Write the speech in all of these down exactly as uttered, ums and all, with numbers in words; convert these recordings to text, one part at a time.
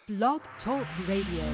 Blog Talk Radio.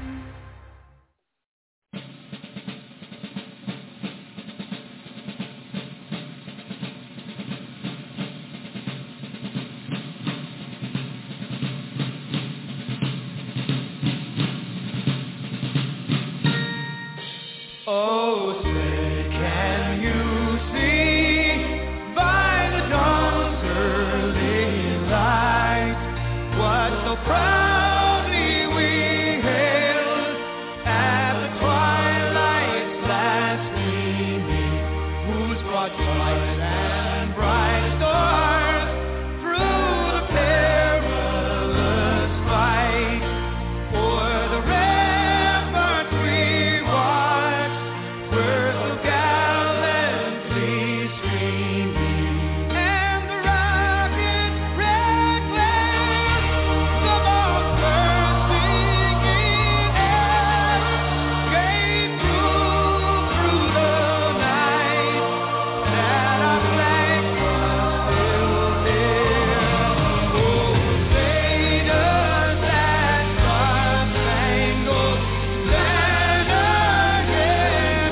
Oh, say, can you see by the dawn's early light what so proudly we hailed at the twilight's last gleaming, whose broad light and bright stars through the perilous fight o'er the rampart we watched were so gallantly streaming, and the rocket's red glare, the bombs bursting in air, gave proof through the night that our flag was still there. Oh, say does that star-spangled banner yet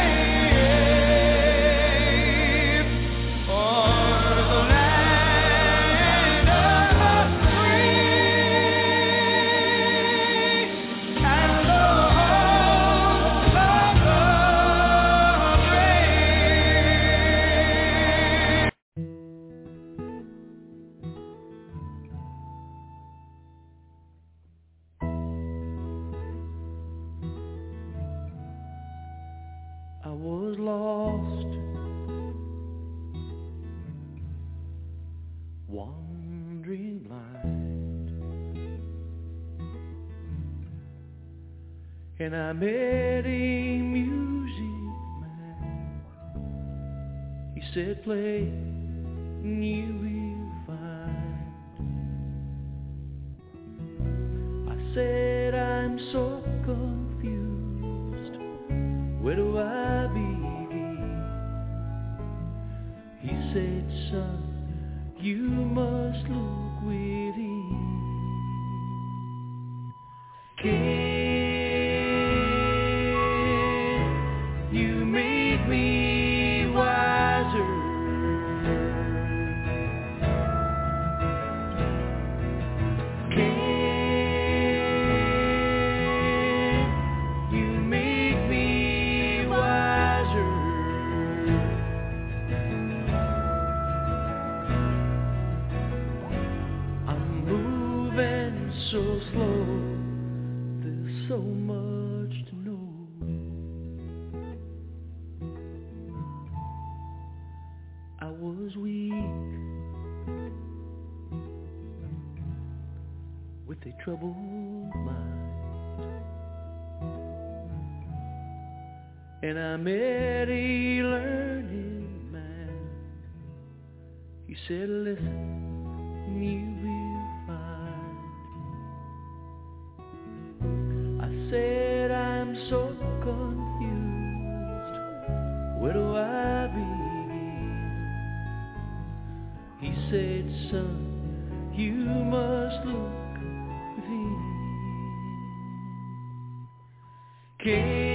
wave o'er the land of the free and the home of the brave. I was lost, wandering blind, and I met a music man. He said, play, and you will find. I said, I'm so confused, where do I begin? He said, son, you must look within. Can you make me wiser? Can you make me wiser? I'm moving so slow, there's so much to know. I was weak, with a troubled mind, and I met a learned man. He said, listen, you will find. I said, I'm so confused, where do I begin? He said, son, you must look within. Can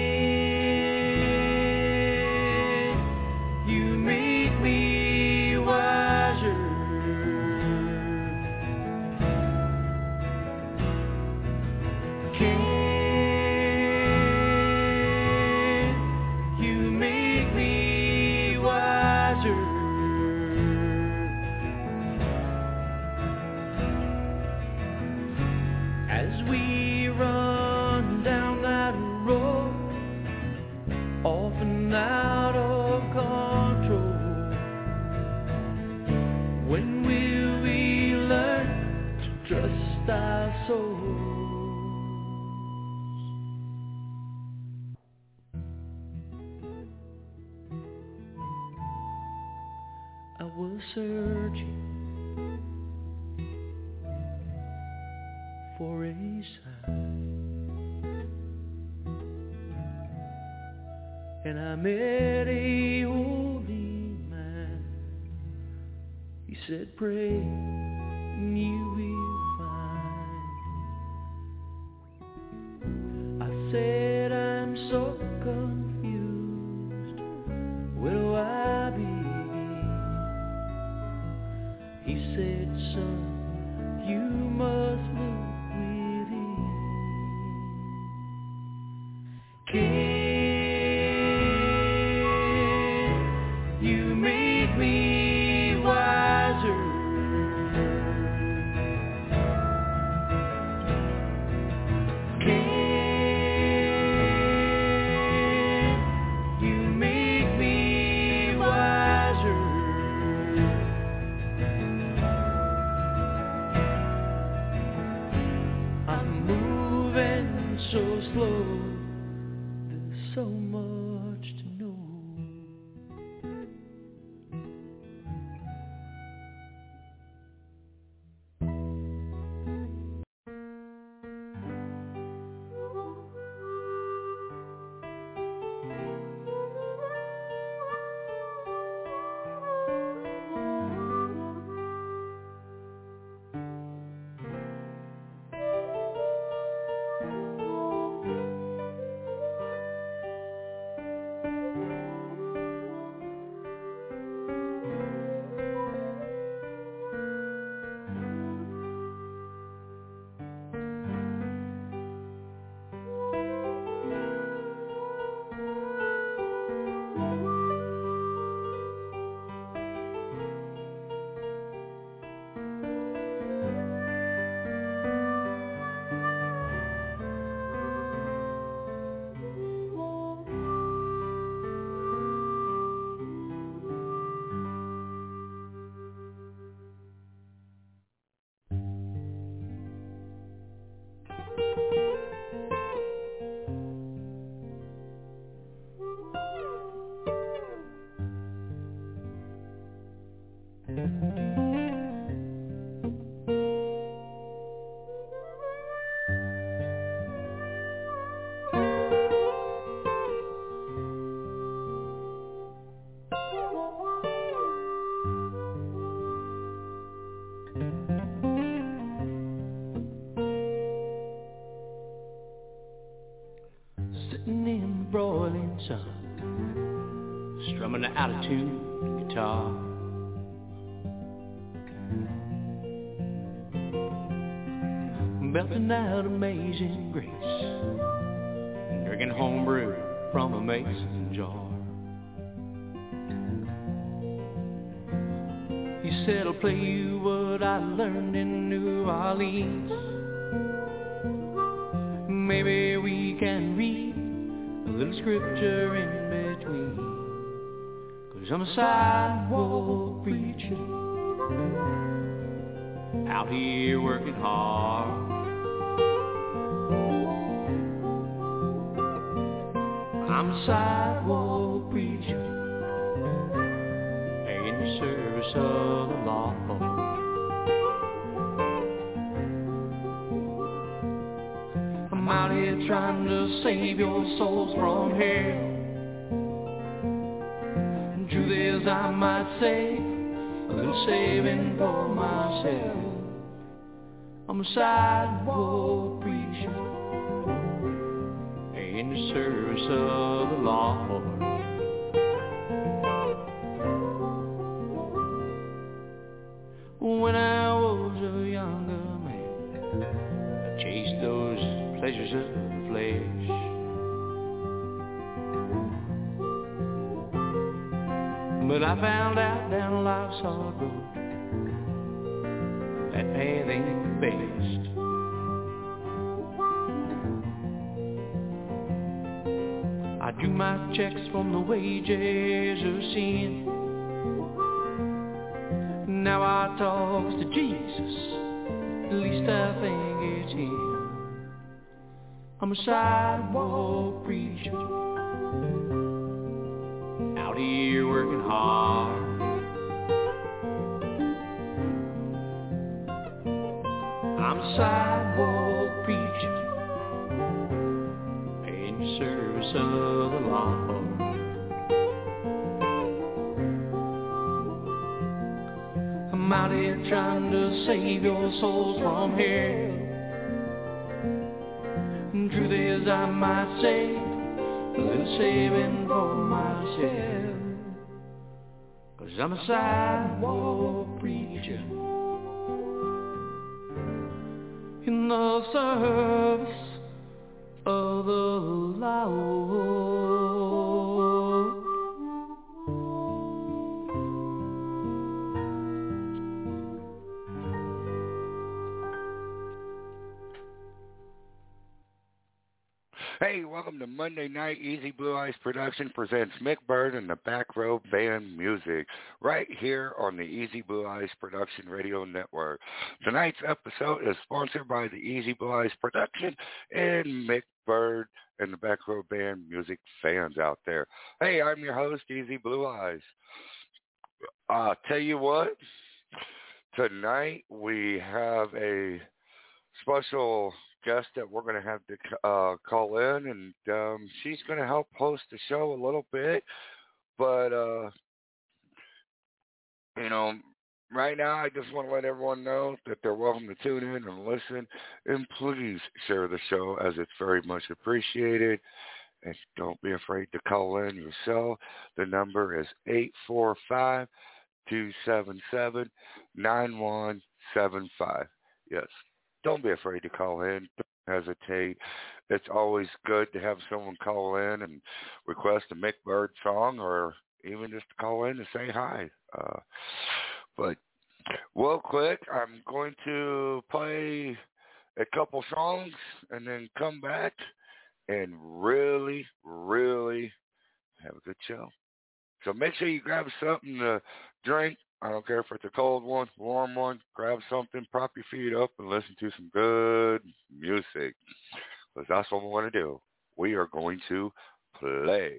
you make me wiser? Can you make me wiser? As we run down that road, often out of control, when will we learn to trust our souls? I was searching for a sign, and I met a holy man. He said, pray, and you will find. so slow. There's so much to know. Sitting in the broiling sun, strumming the out-of-tune guitar, belting out Amazing Grace, and drinking homebrew from a mason jar. He said, I'll play you what I learned in New Orleans. Maybe we can read a little scripture in between, 'cause I'm a sidewalk preacher out here working hard. I'm a sidewalk preacher in the service of the Lord. I'm out here trying to save your souls from hell. Truth is, I might say, a little saving for myself. I'm a sidewalk preacher in the service of the Lord. When I was a younger man, I chased those pleasures of the flesh. But I found out down life's hard road that path ain't the best. I drew my checks from the wages of sin. Now I talk to Jesus, at least I think it's him. I'm a sidewalk preacher out here working hard. I'm a sidewalk preacher in the service of the Lord. I'm out here trying to save your souls from hell. And truth is, I might say, a little saving for myself, 'cause I'm a sidewalk preacher in the service of the Lord. Hey, welcome to Monday Night. Easy Blue Eyes Production presents Mick Bird and the Back Row Band Music right here on the Easy Blue Eyes Production Radio Network. Tonight's episode is sponsored by the Easy Blue Eyes Production and Mick Bird and the Back Row Band Music fans out there. Hey, I'm your host, Easy Blue Eyes. Uh, tell you what, tonight we have a special guest that we're going to have to uh, call in, and um, she's going to help host the show a little bit. But, uh, you know, right now I just want to let everyone know that they're welcome to tune in and listen. And please share the show, as it's very much appreciated. And don't be afraid to call in yourself. The number is eight four five, two seven seven, nine one seven five. Yes. Don't be afraid to call in. Don't hesitate. It's always good to have someone call in and request a Mick Bird song, or even just to call in and say hi. Uh, but real quick, I'm going to play a couple songs and then come back and really, really have a good show. So make sure you grab something to drink. I don't care if it's a cold one, warm one. Grab something, prop your feet up, and listen to some good music. Because that's what we want to do. We are going to play.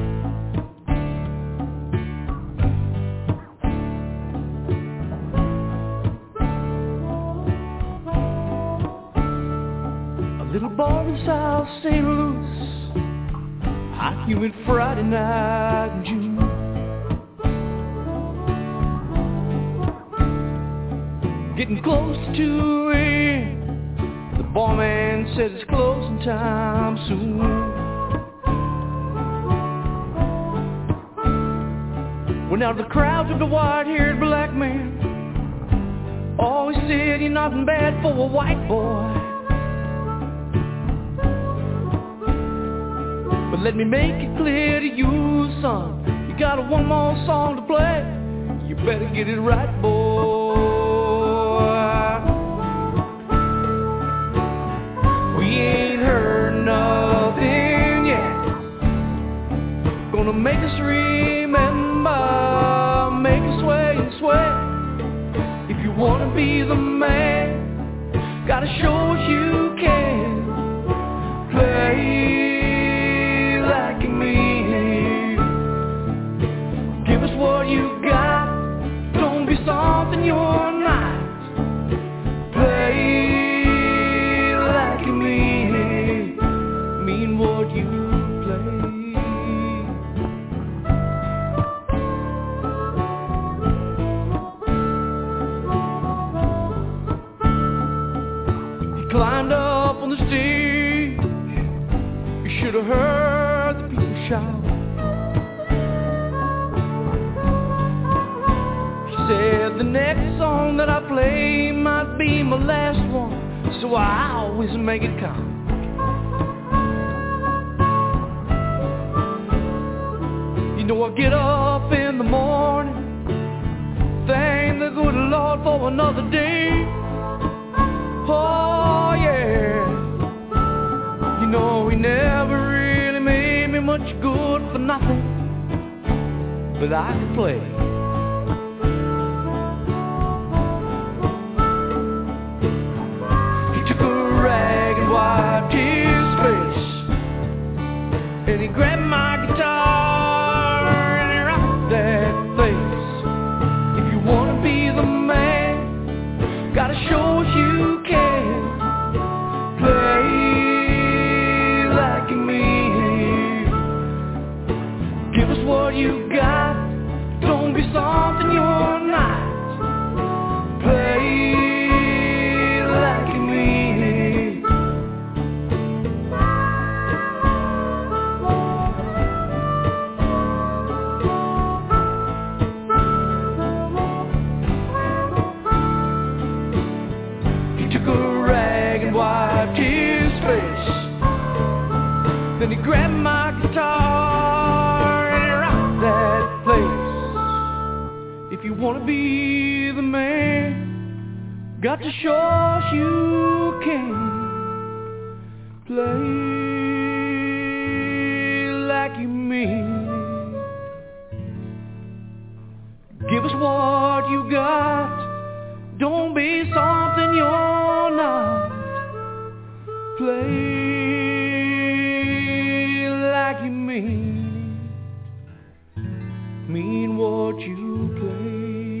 A little bar in South Saint Louis, hot humid Friday night in June. Getting close to two a.m. The barman said it's closing time soon. Well, now the crowd of the white-haired black man always said you're nothing bad for a white boy. But let me make it clear to you, son, you got a one more song to play. You better get it right, boy. We ain't heard nothing yet. Gonna make us remember, make us sway and sweat. If you wanna be the man, gotta show us you can. Play like you mean it. Give us what you got. Don't be something you're not. Play like you mean it. Mean what you play. You climbed up on the stage. You should have heard the people shout. Said the next song that I play might be my last one, so I always make it count. You know I get up in the morning, thank the good Lord for another day. Oh yeah, you know he never really made me much good for nothing, but I can play. Wiped his face, and he grabbed my guitar and he rocked that place. If you wanna be the man, gotta show us you can. Play like you mean it. Give us what you got. Don't be something you're not. Play like you mean it. Then he grabbed my guitar and he rocked that place. If you wanna be the man, got to show us you can play play like you mean it, mean what you play.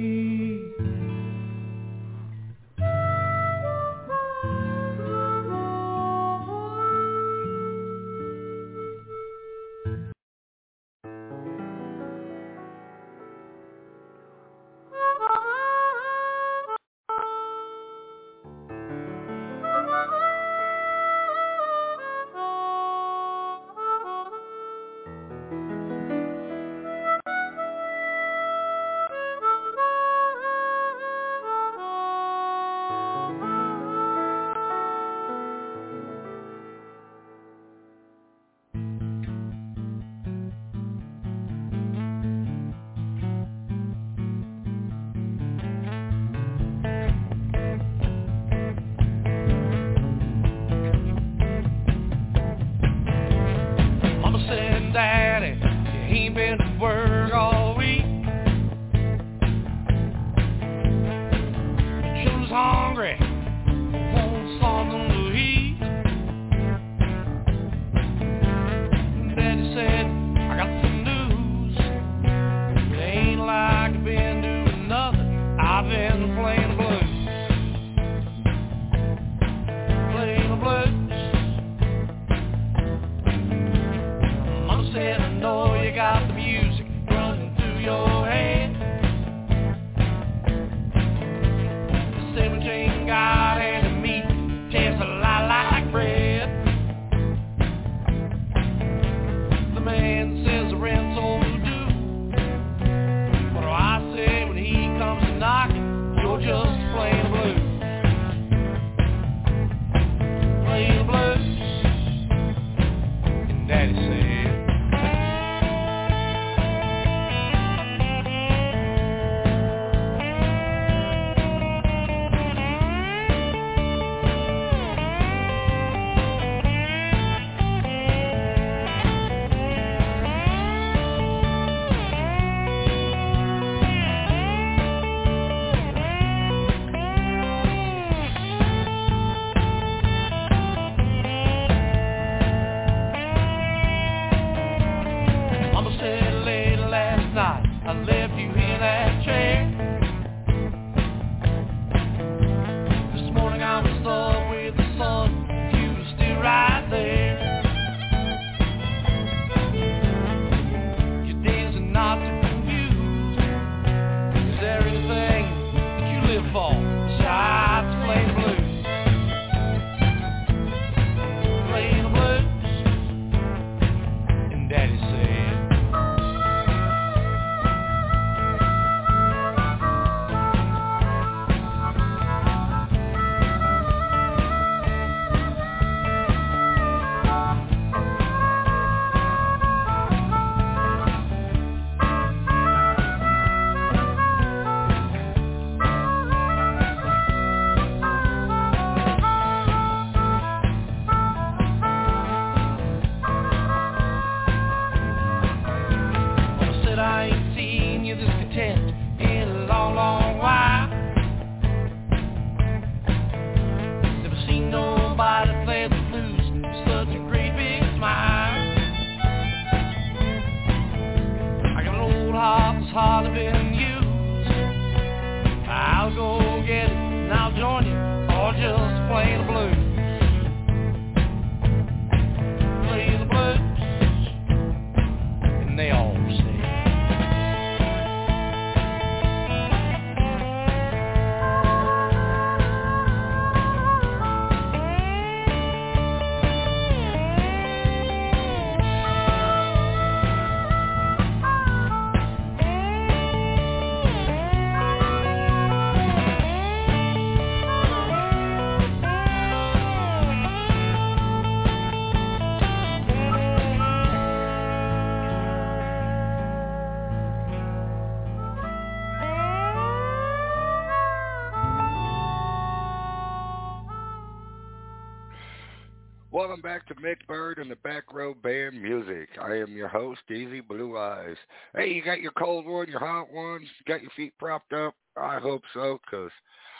Welcome back to Mick Bird and the Back Row Band Music. I am your host, Easy Blue Eyes. Hey, you got your cold one, your hot ones? You got your feet propped up? I hope so, because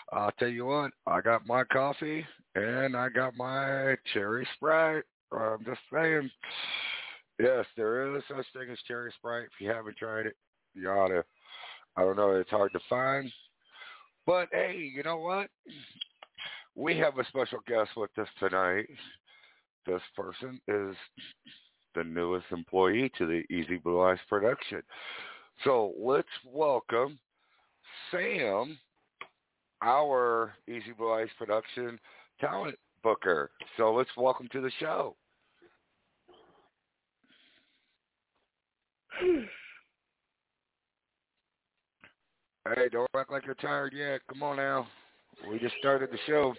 I'll tell you what, I got my coffee and I got my cherry Sprite. I'm just saying, yes, there is such thing as cherry Sprite. If you haven't tried it, you ought to. I don't know, it's hard to find. But, hey, you know what? We have a special guest with us tonight. This person is the newest employee to the Easy Blue Eyes production. So let's welcome Sam, our Easy Blue Eyes production talent booker. So let's welcome to the show. Hey, don't act like you're tired yet. Come on now. We just started the show.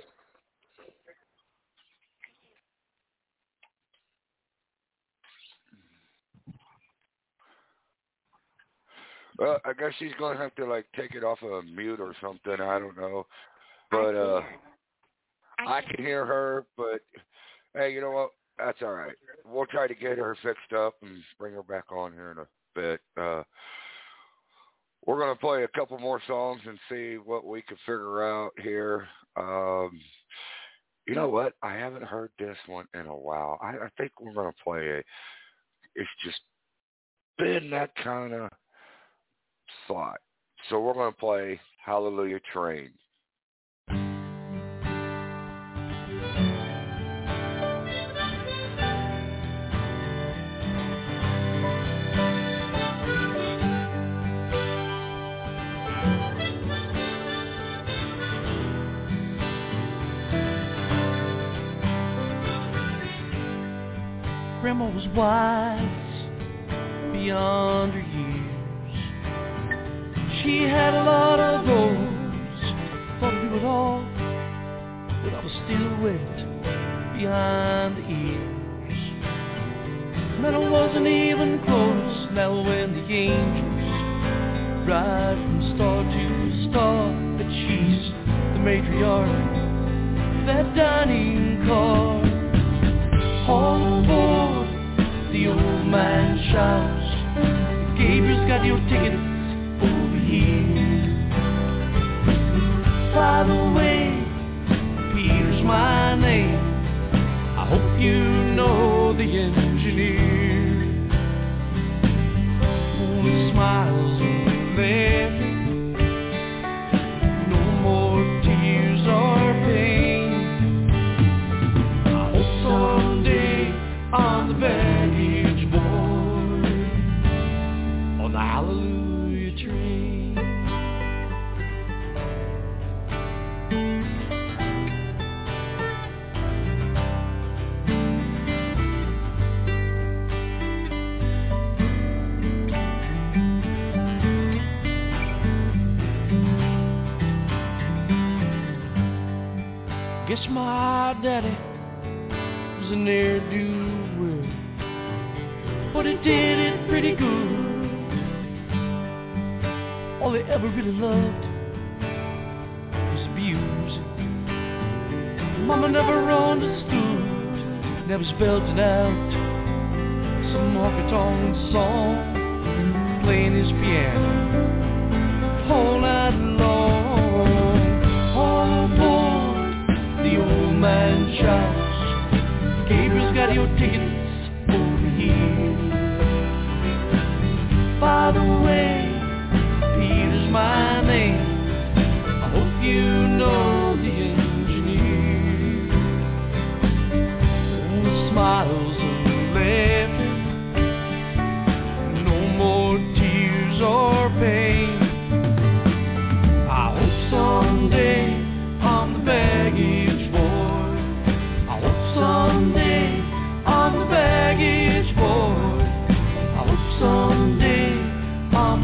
Uh, I guess she's going to have to, like, take it off of mute or something. I don't know. But uh, I, I can hear her, but, hey, you know what? That's all right. We'll try to get her fixed up and bring her back on here in a bit. Uh, we're going to play a couple more songs and see what we can figure out here. Um, you know what? I haven't heard this one in a while. I, I think we're going to play it. It's just been that kind of slot. So we're going to play Hallelujah Train. Grandma was wise beyond her years. She had a lot of those, thought we would all, but I was still wet behind the ears. Man, I wasn't even close. Now when the angels ride from star to star, but she's the matriarch, that dining car. All aboard, the old man shouts, Gabriel's got your tickets over here. By the way, Peter's my name, I hope you know the engineer. Only smiles and laughing, no more tears or pain. I hope someday on the baggage board, on the Hallelujah train. Guess my daddy was a ne'er-do-well, but he did it pretty good. All he ever really loved was music. Mama never understood, never spelled it out. Some honky-tonk song, playing his piano whole night long. All aboard, the old man shouts, Gabriel's got your tickets over here. By the way, Peter's my name, I hope you know the engineer. Only smiles and laughing, no more tears or pain. I hope someday on the baggage board, I hope someday on the baggage board, I hope someday on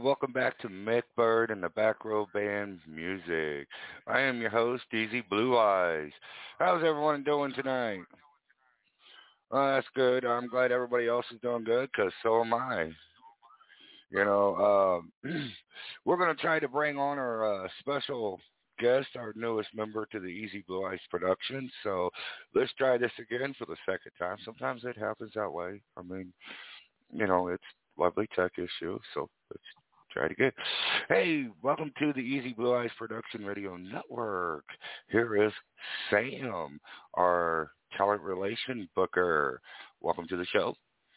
welcome back to Mick Bird and the Back Row Band Music. I am your host, Easy Blue Eyes. How's everyone doing tonight? Well, that's good. I'm glad everybody else is doing good, because so am I. You know, um, we're going to try to bring on our uh, special guest, our newest member to the Easy Blue Eyes production. So let's try this again for the second time. Sometimes it happens that way. I mean, you know, it's lovely tech issue, so let's try it again. Hey, welcome to the Easy Blue Eyes Production Radio Network. Here is Sam, our talent relation booker. Welcome to the show.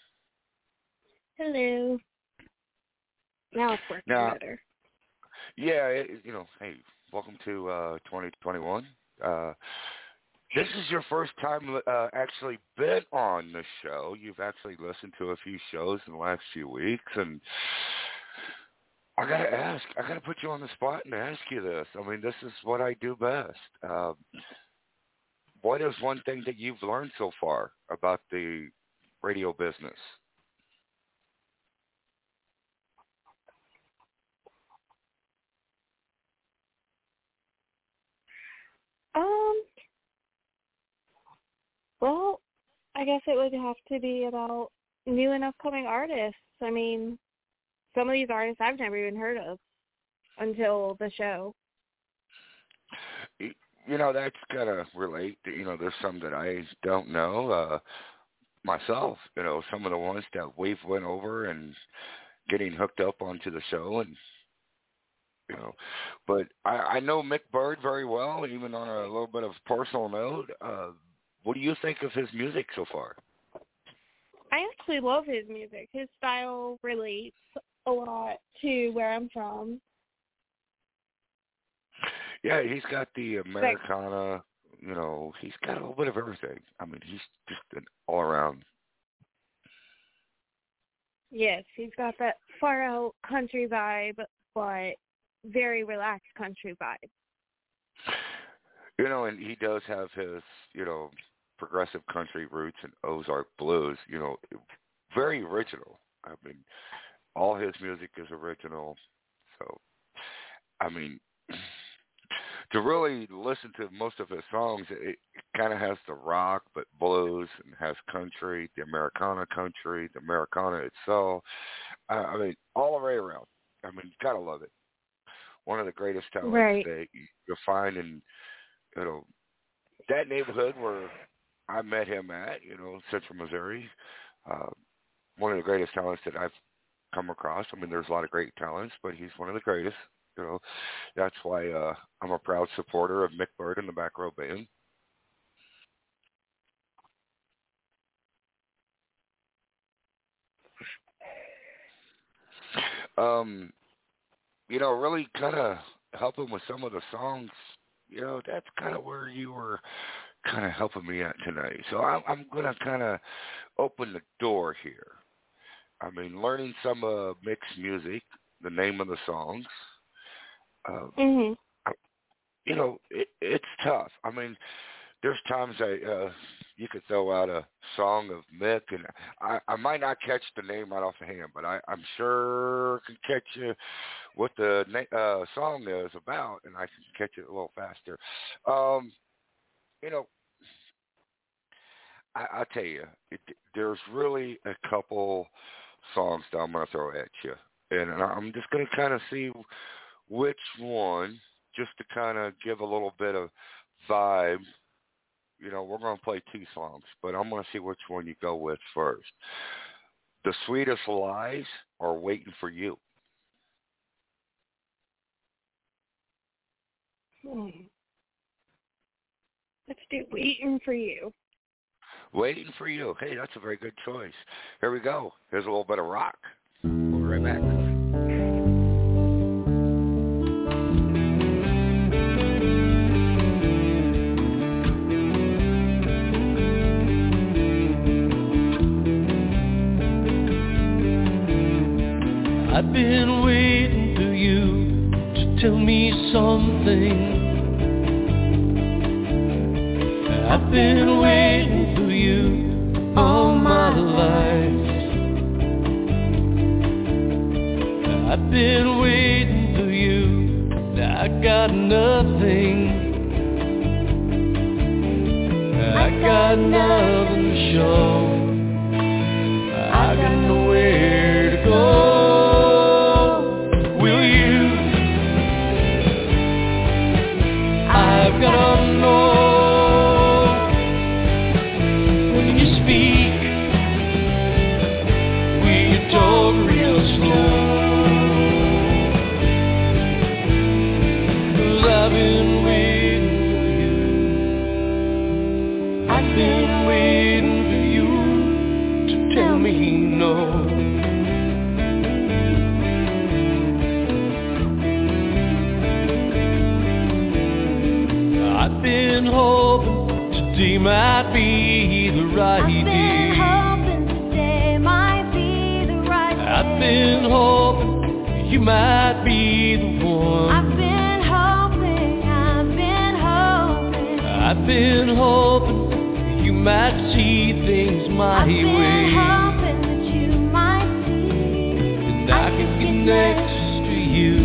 Hello. Now it's working now, better. Yeah, it, you know, hey, welcome to uh, twenty twenty-one. Uh, this is your first time uh, actually been on the show. You've actually listened to a few shows in the last few weeks, and I got to ask, I got to put you on the spot and ask you this. I mean, this is what I do best. Uh, what is one thing that you've learned so far about the radio business? Um, well, I guess it would have to be about new and upcoming artists. I mean, some of these artists I've never even heard of until the show. You know, that's got to relate. To, you know, there's some that I don't know uh, myself. You know, some of the ones that we've went over and getting hooked up onto the show, and you know, but I, I know Mick Bird very well, even on a little bit of personal note. Uh, what do you think of his music so far? I actually love his music. His style relates a lot to where I'm from. Yeah, he's got the Americana, you know, he's got a little bit of everything. I mean, he's just an all-around. Yes, he's got that far-out country vibe, but very relaxed country vibe. You know, and he does have his, you know, progressive country roots and Ozark blues, you know, very original. I mean, all his music is original. So, I mean, to really listen to most of his songs, it, it kind of has the rock, but blues, and has country, the Americana country, the Americana itself. Uh, I mean, all the way around. I mean, you got to love it. One of the greatest talents right. that you'll find in, you know, that neighborhood where I met him at, you know, Central Missouri. Uh, one of the greatest talents that I've come across. I mean, there's a lot of great talents, but he's one of the greatest. You know, that's why uh, I'm a proud supporter of Mick Bird and the Back Row Band. Um, you know, really kind of helping with some of the songs. You know, that's kind of where you were kind of helping me out tonight. So I'm, I'm going to kind of open the door here. I mean, learning some uh, mixed music, the name of the songs. Uh, mm-hmm. You know, it, it's tough. I mean, there's times I uh, you could throw out a song of Mick, and I, I might not catch the name right off the hand, but I, I'm sure can catch you what the na- uh, song is about, and I can catch it a little faster. Um, you know, I, I'll tell you, it, there's really a couple songs that I'm going to throw at you, and I'm just going to kind of see which one, just to kind of give a little bit of vibe. You know, we're going to play two songs, but I'm going to see which one you go with first. The Sweetest Lies or Waiting for You? Hmm. Let's do Waiting for You. Waiting for You. Hey, that's a very good choice. Here we go. Here's a little bit of rock. We'll be right back. I've been waiting for you to tell me something. I've been waiting for you all my life. I've been got nothing to show. I got nowhere to go. Will you? I've got to know. When you speak, will you talk real slow? 'Cause I've been waiting for you. I've been waiting for you to tell me no. I've been hoping today might be the right I've been day. hoping today might be the right day. I've been hoping you might be the one. I've been hoping, I've been hoping. I've been hoping you might see things my I've been way. hoping that you might see. And I could get next to you.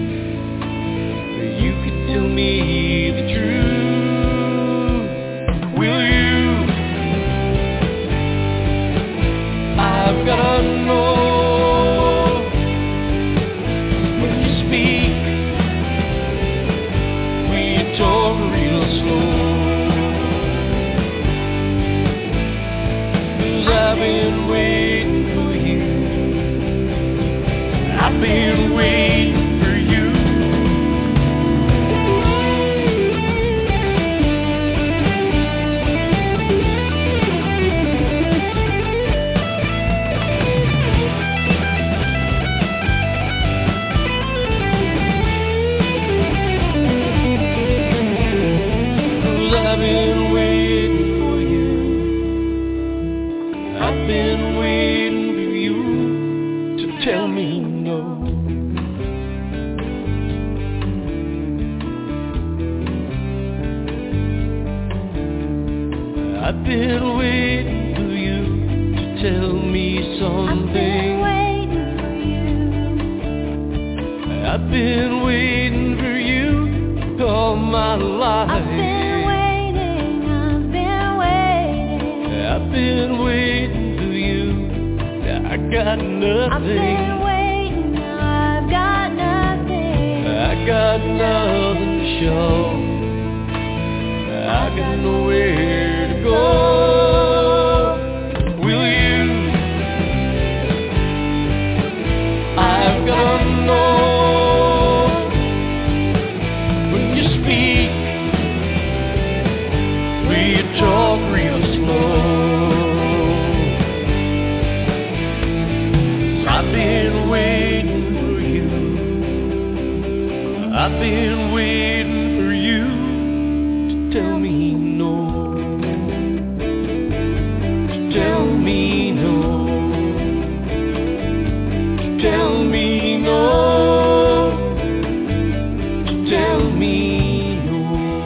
You could tell me the truth. Will you? I've gotta know. When you speak, will you talk real slow? 'Cause I've been waiting for you. I've been waiting for you. I've been waiting for you. I've been waiting for you to tell me no. I've been waiting for you to tell me I've been something. waiting for you. I've been waiting for you all my life. I've been waiting, I've been waiting. I've been waiting for you. I got I've nothing. been waiting, I've got nothing. I got nothing to show. I got nowhere to go. Will you? I've got to know. When you speak, will you talk real slow? I've been waiting for you. I've been waiting for you to tell me no. To tell me no. To tell me no. To tell me no.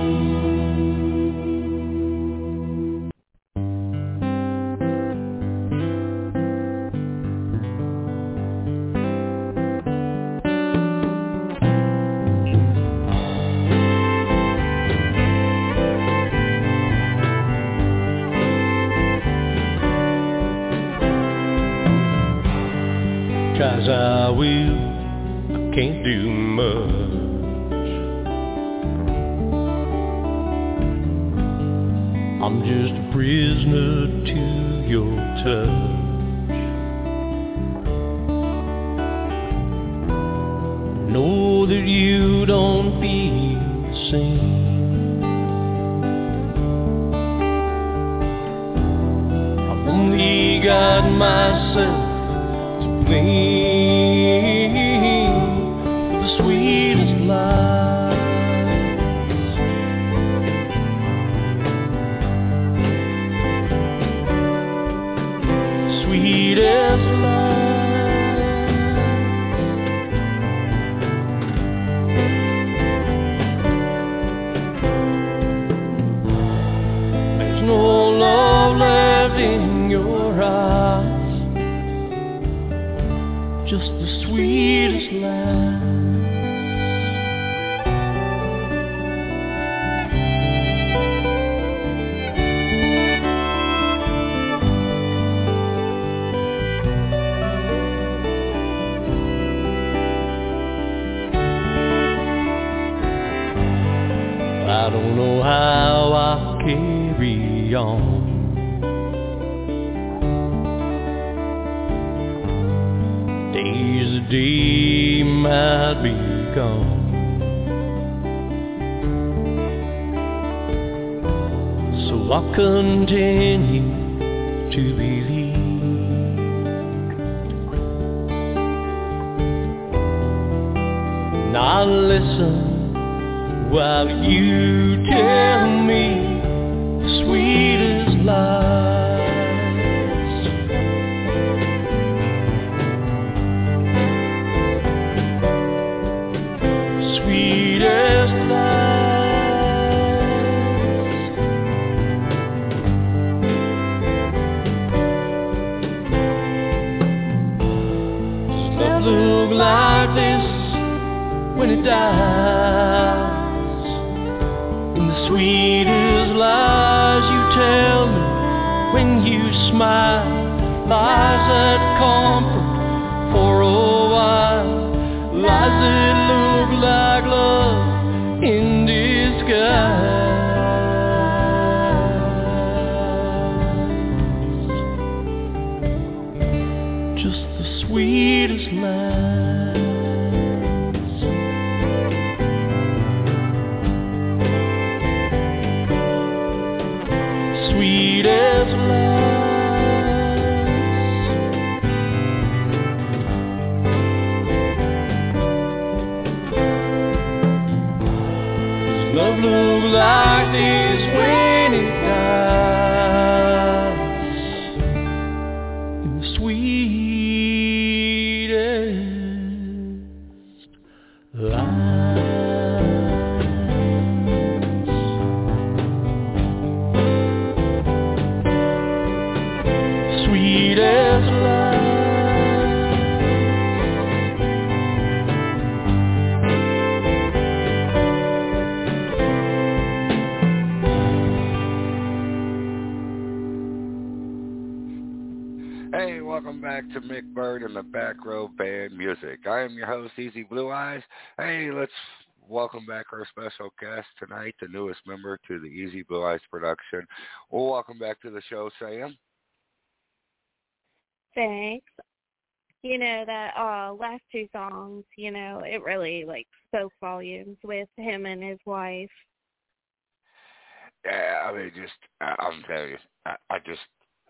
Try as I will, I can't do much. I'm just a prisoner to your touch. Know that you don't feel the same. I've only got myself to blame for the sweetest lies. Sweetest lies. There's no love left in your eyes. Just the sweetest lies. carry on. Days a day might be gone, so I'll continue to believe. And I'll listen while you tell me the sweetest lies. Sweetest lies. Does love look like this when it dies? In the sweetest lies you tell me when you smile, lies that comfort for a while, lies that look like love in disguise. Just the sweetest lies. Sweetest lies. Does love look like this when it dies? In the sweetest lies. Sweetest lies. Hey, welcome back to Mick Bird and the Back Row Band Music. I am your host, Easy Blue Eyes. Hey, let's welcome back our special guest tonight, the newest member to the Easy Blue Eyes production. Well, welcome back to the show, Sam. Thanks. You know, that uh, last two songs, you know, it really, like, spoke volumes with him and his wife. Yeah, I mean, just, I, I'm telling you, I, I just,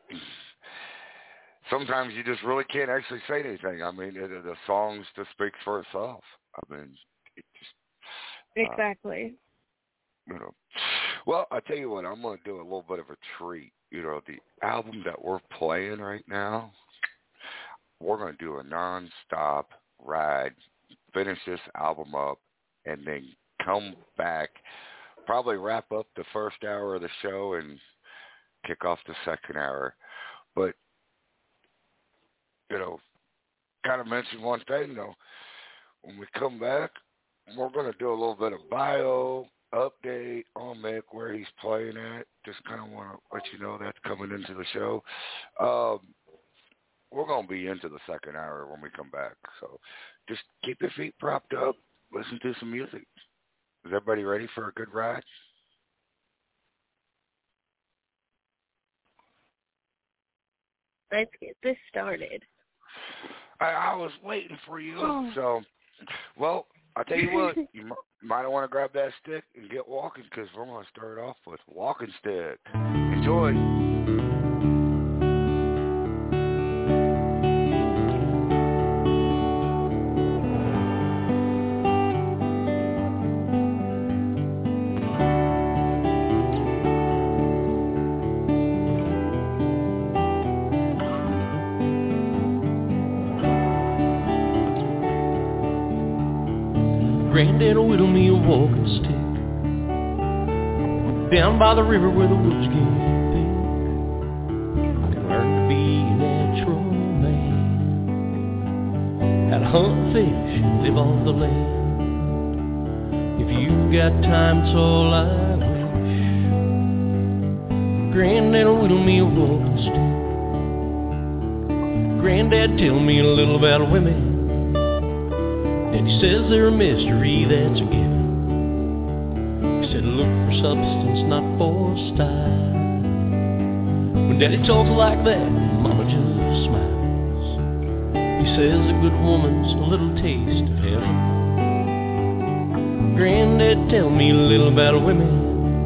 sometimes you just really can't actually say anything. I mean, it, the songs just speak for itself. I mean, it just. Exactly. Uh, you know. Well, I tell you what, I'm going to do a little bit of a treat. You know, the album that we're playing right now, we're going to do a non-stop ride, finish this album up, and then come back, probably wrap up the first hour of the show and kick off the second hour. But, you know, kind of mention one thing, though. When we come back, we're going to do a little bit of bio update on Mick, where he's playing at. Just kind of want to let you know that's coming into the show. Um, we're going to be into the second hour when we come back. So just keep your feet propped up. Listen to some music. Is everybody ready for a good ride? Let's get this started. I, I was waiting for you. Oh. So, well, I'll tell you what. You m- might want to grab that stick and get walking, because we're going to start off with Walking Stick. Enjoy. Granddad whittled me a walking stick down by the river where the woods get thick. I can learn to be a natural man, how to hunt, fish, and live on the land. If you've got time, it's all I wish. Granddad whittled me a walking stick. Granddad tell me a little about women, and he says they're a mystery that's a given. He said look for substance, not for style. When Daddy talks like that, Mama just smiles. He says a good woman's a little taste of heaven. Granddad, tell me a little about women.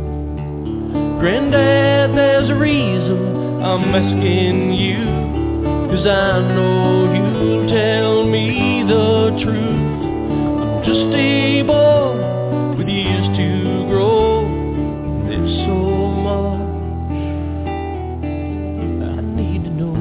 Granddad, there's a reason I'm asking you, 'cause I know you'll tell me the truth. I'm just a boy with years to grow. There's so much I need to know.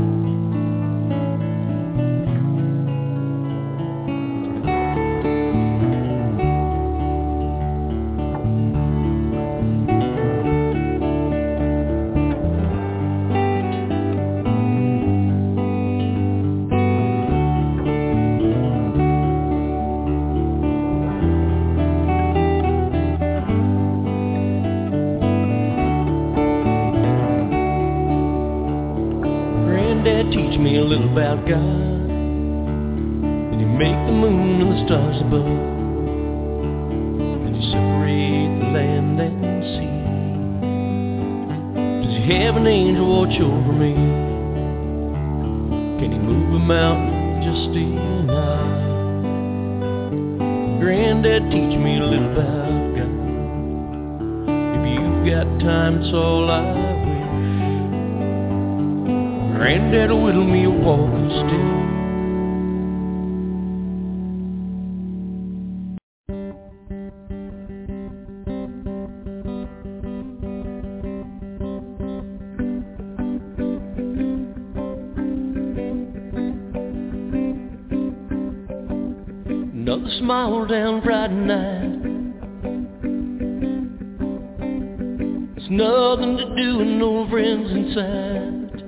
Teach me a little about God. Did he make the moon and the stars above? Did he separate the land and sea? Does he have an angel watch over me? Can he move a mountain just in night? Granddad, teach me a little about God. If you've got time, it's all I wish. Granddad whittled me a walking stick. Another smile down Friday night. There's nothing to do with no friends inside.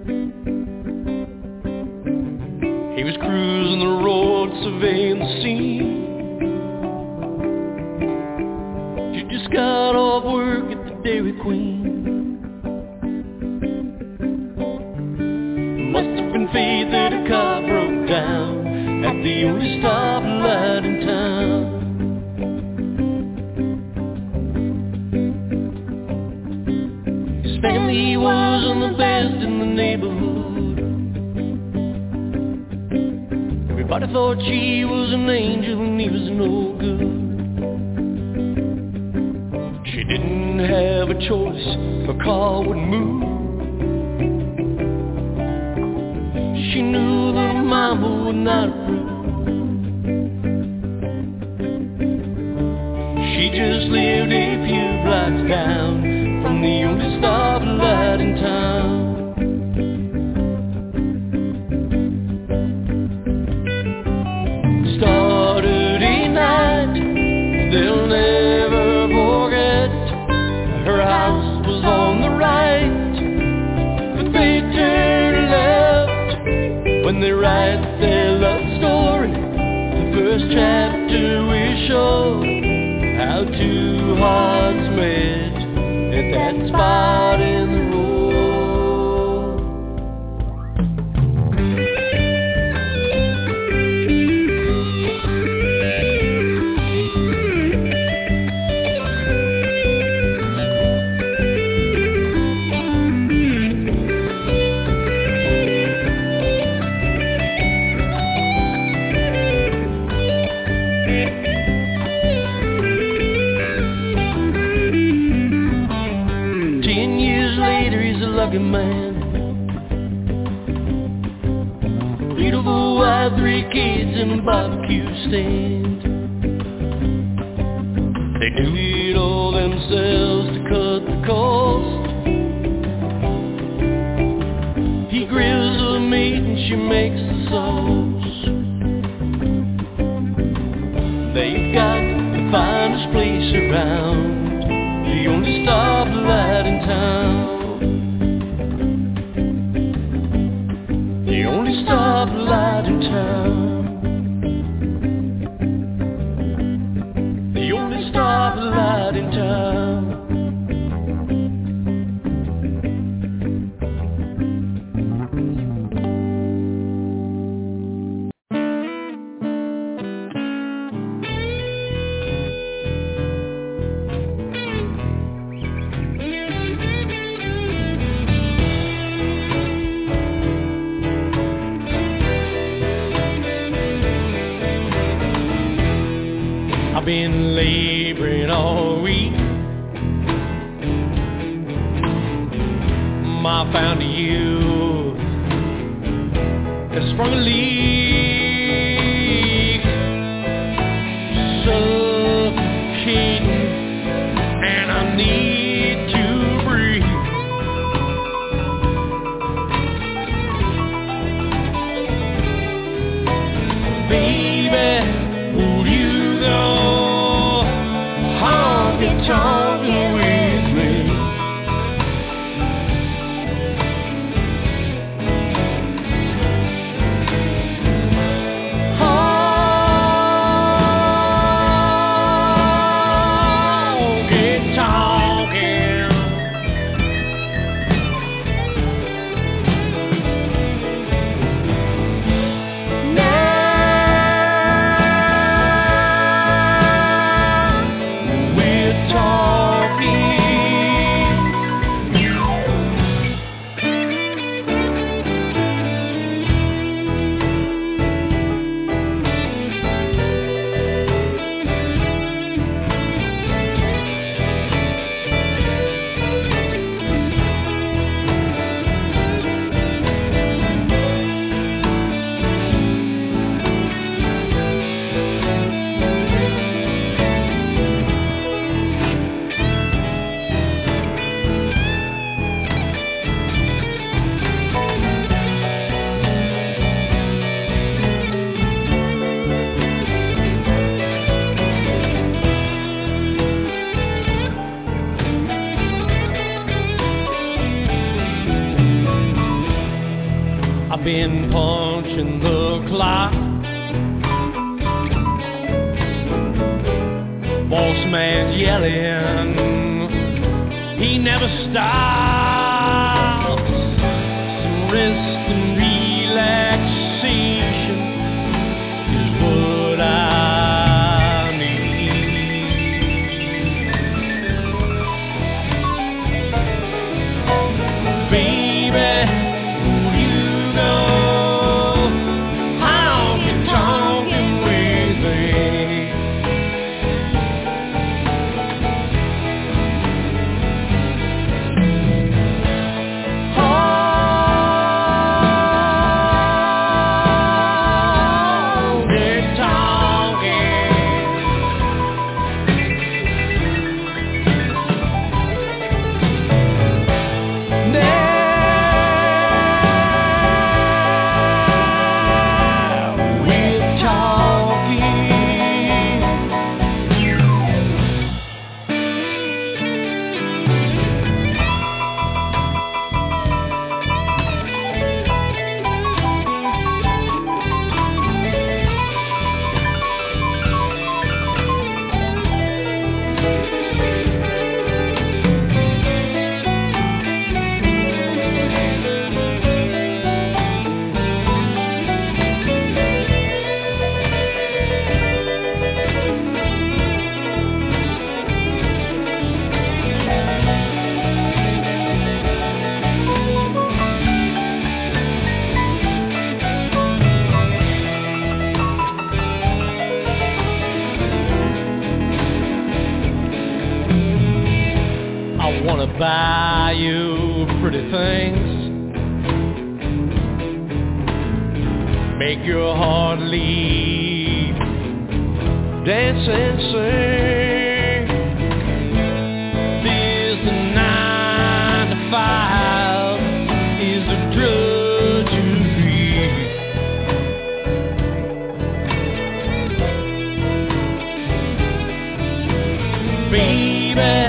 He was cruising the road, surveying the scene. She just got off work at the Dairy Queen. Must have been fate that a car broke down at the only stoplight in town. His family wasn't the best in the neighborhood. Everybody thought she was an angel and he was no good. She didn't have a choice, her car wouldn't move. She knew that her mama would not approve. She just lived a few blocks down from the only stoplight in town. Saturday night, they'll never forget. Her house was on the right, but they turned left when they write their love story. The first chapter will show how two hearts met at that spot in the road. Lucky man, beautiful wife, three kids and a barbecue stand. They do it all themselves to cut the cost. He grills the meat and she makes the sauce. They've got the finest place around, the only stoplight in town. The only stoplight in town. The only stoplight in town. from a leak, suffocating, and I need to breathe. Baby, would you go honky-tonkin' with me? I've been punching the clock. Boss man's yelling, he never stops. Some rest and relaxation is what I need. Baby, buy you pretty things, make your heart leap, dance and sing. This the nine to five is a drudgery. Baby,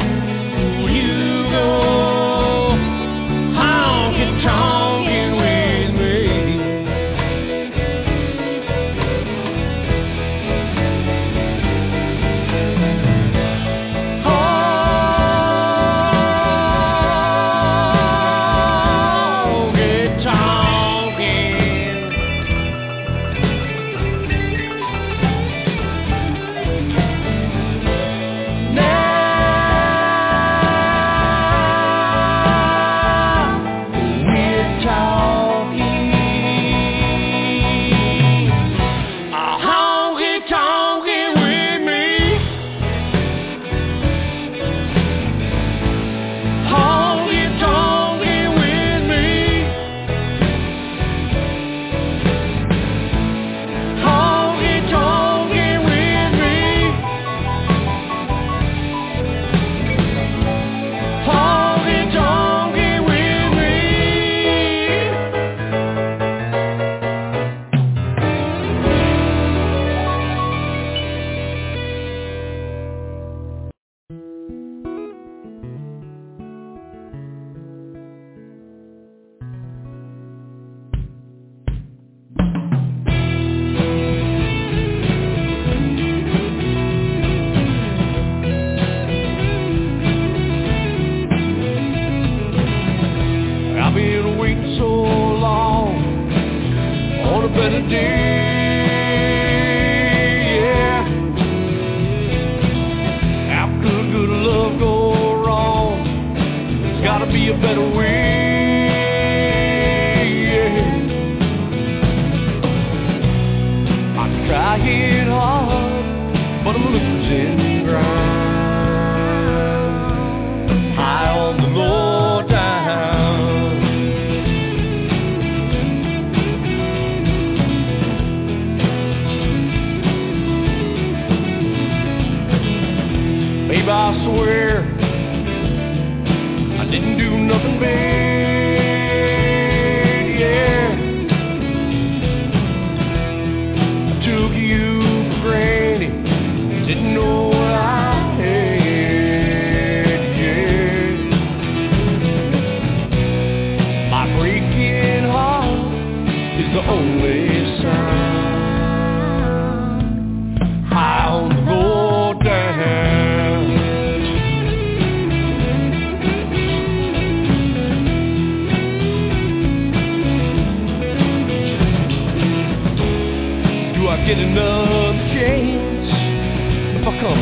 get another chance if I come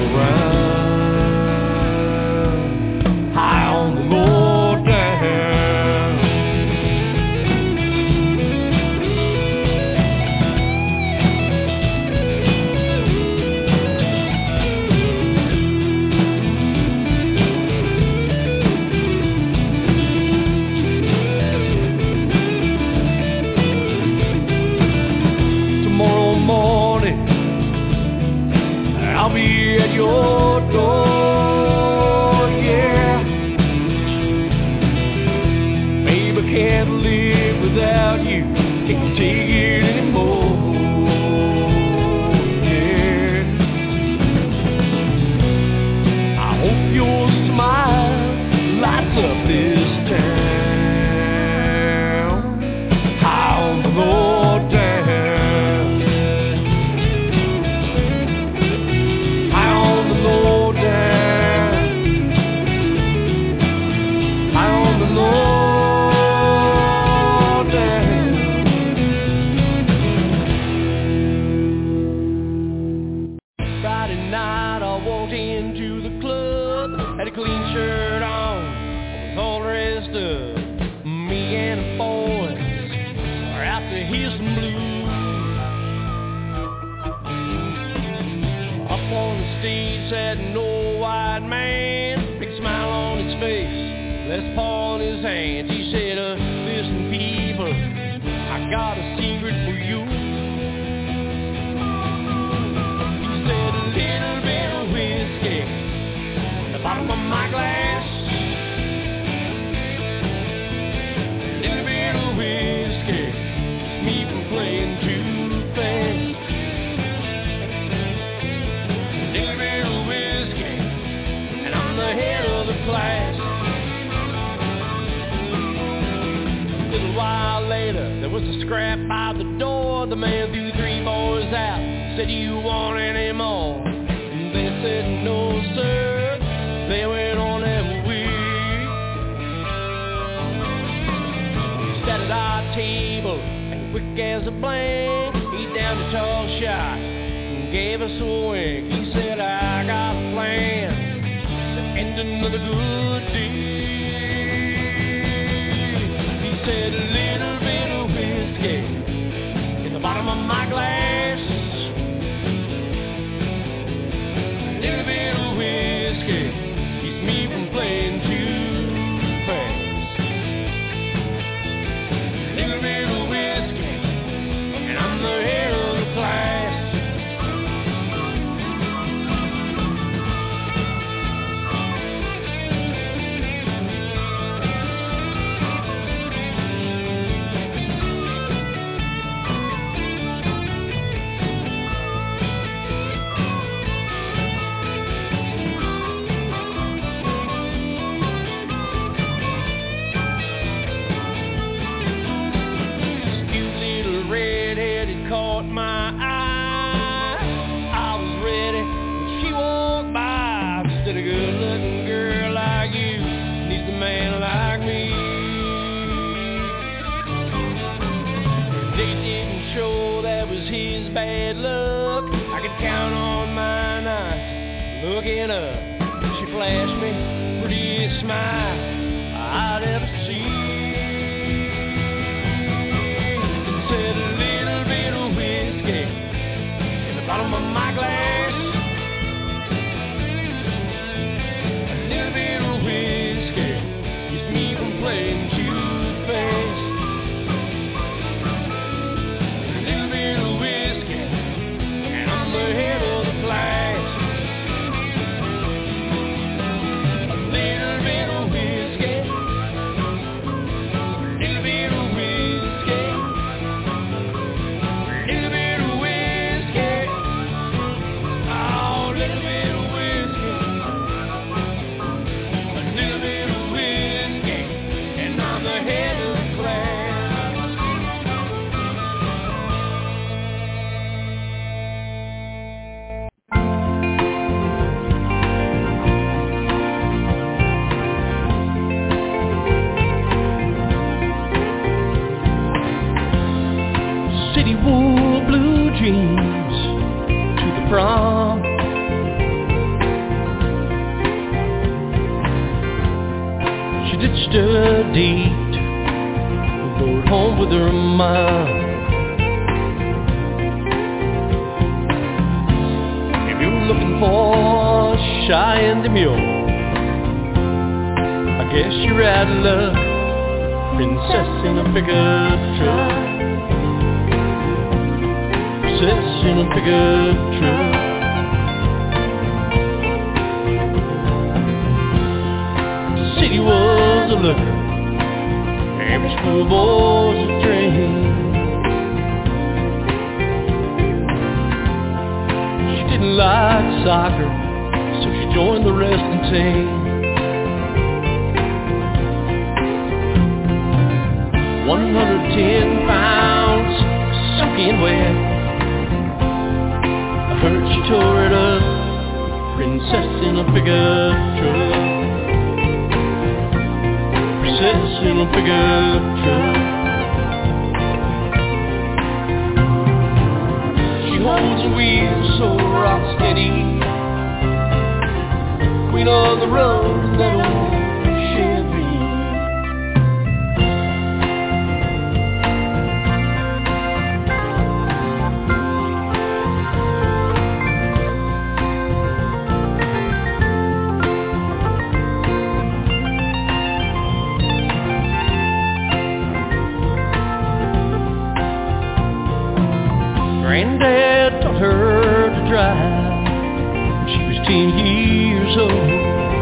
around. High on the low down. Tomorrow morning I'll be at your door, yeah. Babe, I can't live without you. Can't take it anymore, yeah. I hope your smile lights up this town. High on the low down. High on the low down. High on the low down. Friday night I walked into the club, had a clean shirt on, was all dressed up. Me and the boys are out to hear some blues. Up on the stage sat an old white man, big smile on his face, Les Paul in his hands. He said, uh, listen people, I got a secret for you. He said, a little bit of whiskey in the bottom of my glass. A little bit of whiskey keeps me from playing too fast. A little bit of whiskey and I'm the head of the class. A little while later there was a scrap by the door. The man threw three boys out, said, do you want any more? And they said, no sir. They went on their way. He sat at our table and quick as a blink, he down the tall shot and gave us a wink. He said, I got a plan to end another good day. He said, a little bit of whiskey in the bottom of my glass. A little bit of whiskey keeps me from playing too fast. A little bit of whiskey and I'm the head of the class. This cute little redhead had caught my eye. I was ready when she walked by. Said, a good-looking girl like you needs a man like me. They didn't show that was his bad luck. I could count on my nights looking up. She flashed me the prettiest smile I'd ever seen. Said, a little bit of whiskey in the bottom of my glass. A little bit of whiskey keeps me from playing too fast. A little bit of whiskey and I'm the head of the class. A little bit of whiskey, a little bit of whiskey, a little bit of whiskey, oh, a little bit of whiskey, a little bit of whiskey, and I'm the head of the class. City wool blue jeans to the prom. She ditched her date and rode home with her mom. If you're looking for shy and demure, I guess you're out of luck. Princess in a pickup truck. Princess in a pickup truck. The city was a looker, every schoolboy's a dream. She didn't like soccer, so she joined the wrestling team. one hundred ten pounds, soaking wet. I heard she tore it up, princess in a pickup truck. Princess in a pickup truck. She holds her wheel so rock steady, queen of the road, that old Chevy. Granddad taught her to drive when she was ten years old.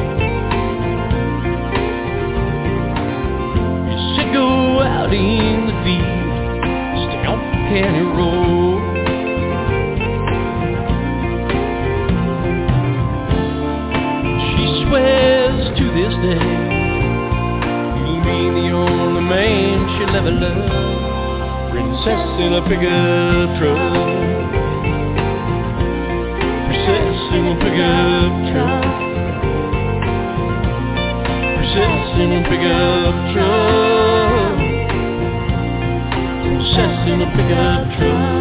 He said go out in the field, stay on the county road. She swears to this day he'll be the only man she'll ever love. Princess in a pickup truck. Princess in a pickup truck. Princess in a pickup truck. Princess in a pickup truck.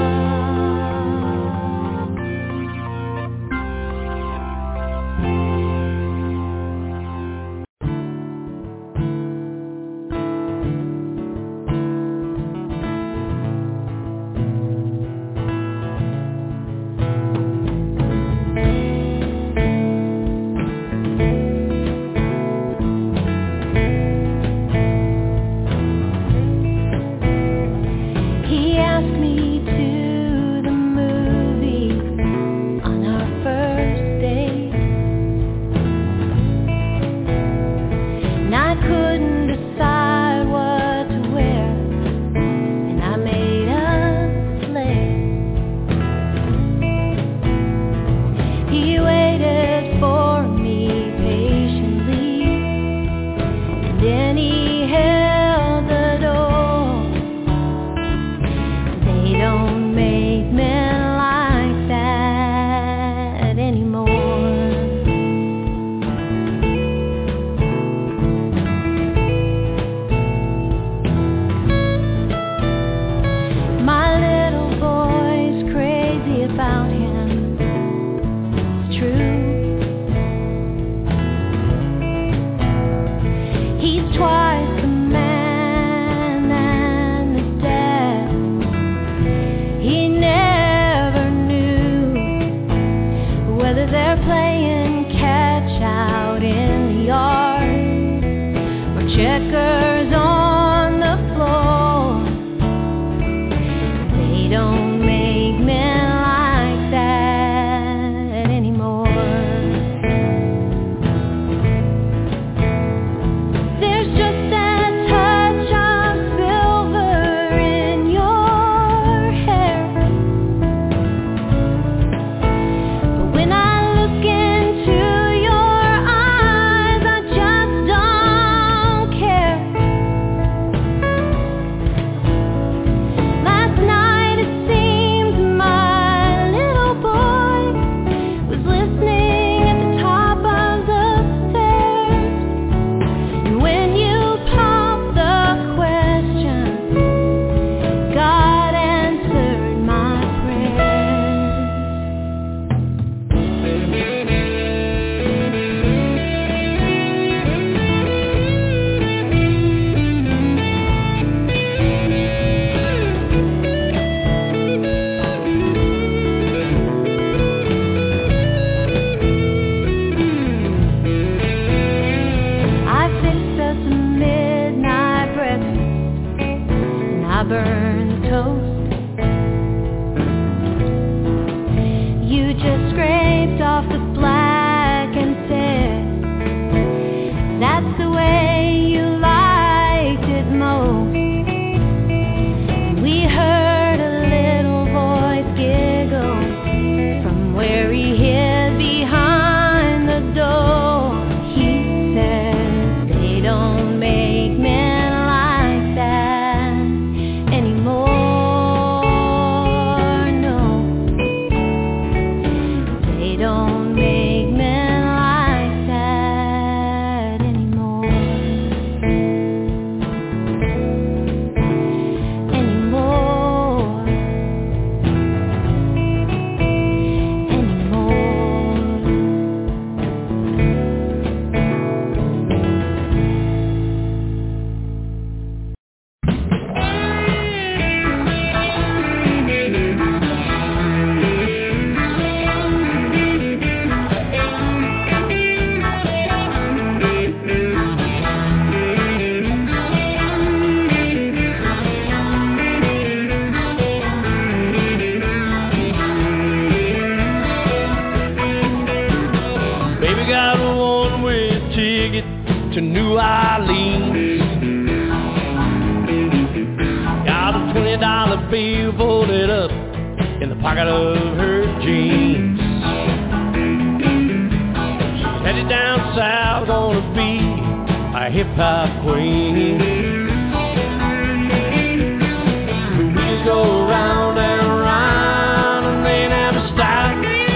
Last night it seemed dollar bill folded up in the pocket of her jeans. She's headed down south, gonna be a hip-hop queen. The wheels go round and round and they never stop.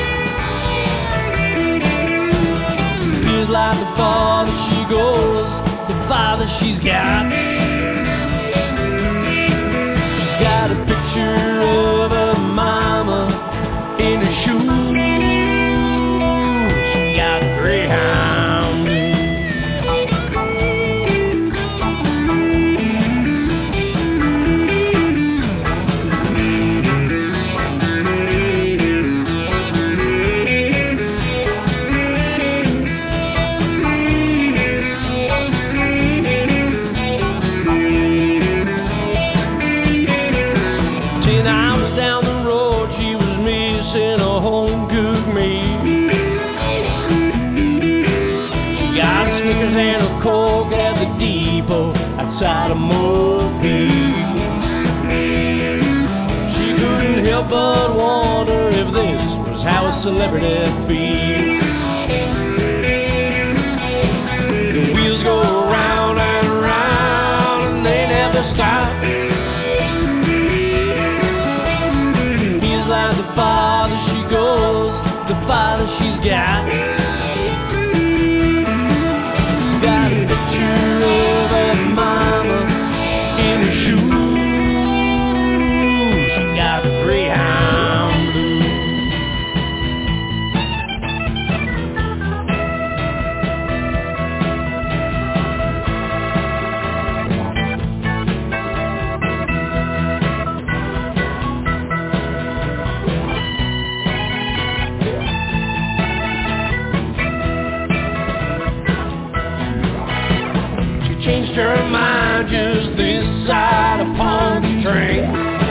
Feels like the farther she goes, the farther she's got. She's got a picture of her mama in her shoes. She got Greyhound blues. Ten hours down the road, she was missing a home-cooked meal. She got Snickers and a Coke at the depot outside of Mobile. She couldn't help but wonder if this was how a celebrity feels. The wheels go round and round and they never stop. Feels like the farther she goes, the farther she's got. Got a picture of her mama in her shoes. She got the Greyhound blues. She changed her mind just this side of Pontchartrain.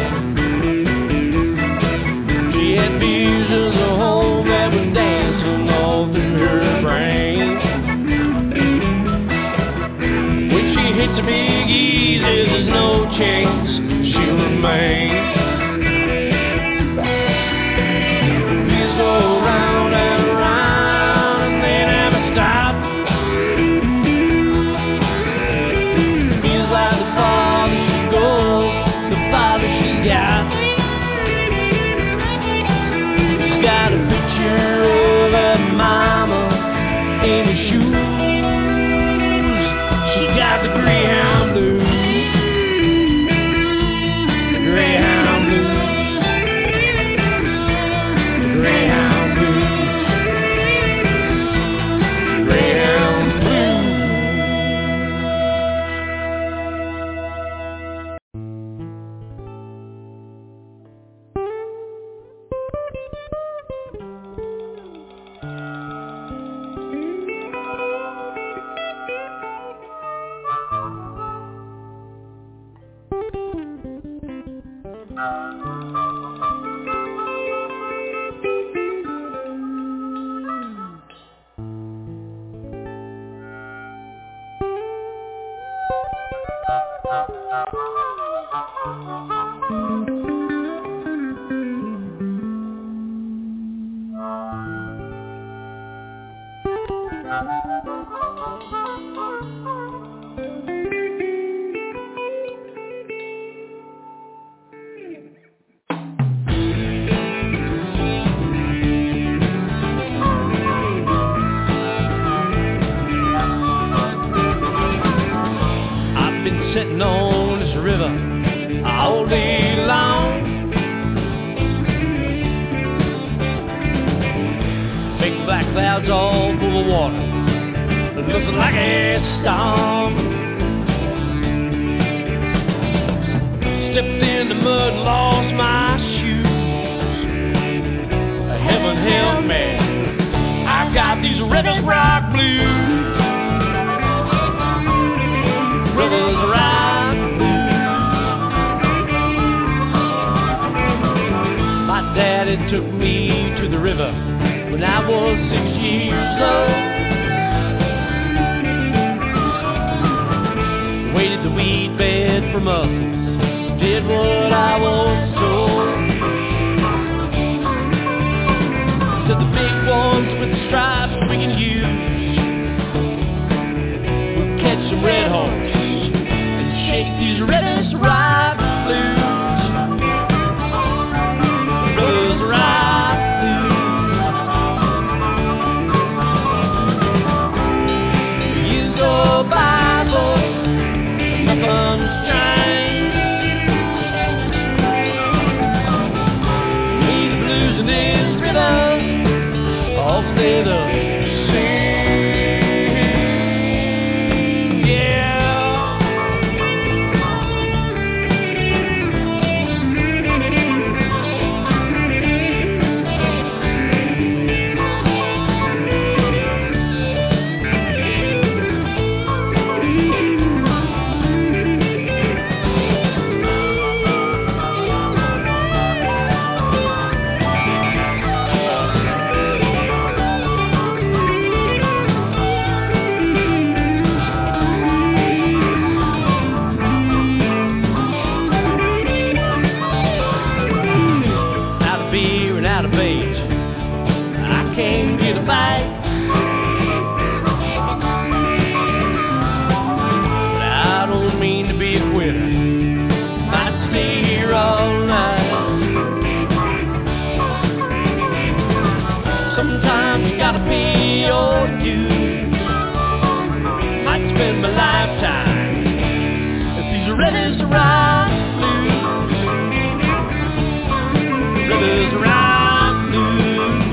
She had visions of home that was dancing all through her brain. When she hits a big easy, there's no chance she'll remain. Wheels go round and round and they never stop. Feels like the farther she goes, the farther she's got. She's got a picture of her mama in her shoes. She got the Greyhound blues. The Greyhound blues. The Greyhound blues. Greyhound blues. I've been sitting on this river all day long. Big black clouds all full of water, looking like a storm. Stepped in the mud, lost my shoes. Heaven help me, I've got these Rivers Rock blues. Rivers Rock blues. My daddy took me to the river when I was six years old. Waded the weed bed for mussels, did what I was bait. I can't get a bite. But I don't mean to be a quitter. Might stay here all night. Sometimes you gotta pay your dues. Might spend my lifetime if these rivers rock blues. Rivers rock blues.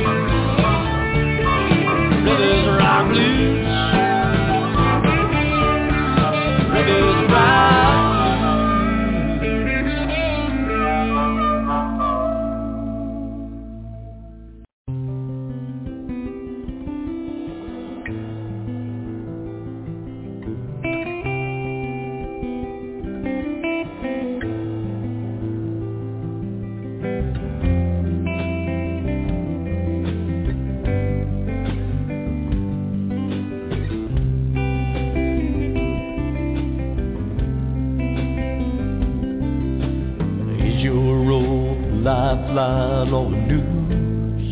Rivers rock blues. Rivers rock. Lifeline on the news.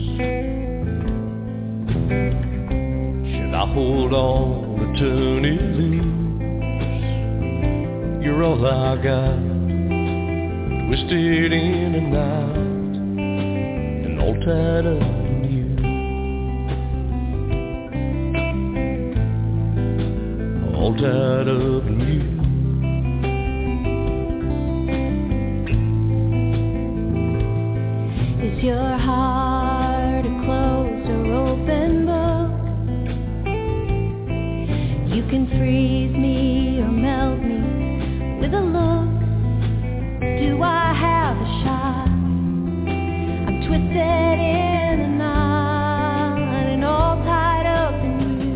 Should I hold on or turn it loose? You're all I got, twisted in a knot and all tied up in you. All tied up in you. Is your heart a closed or open book? You can freeze me or melt me with a look. Do I have a shot? I'm twisted in a knot and all tied up in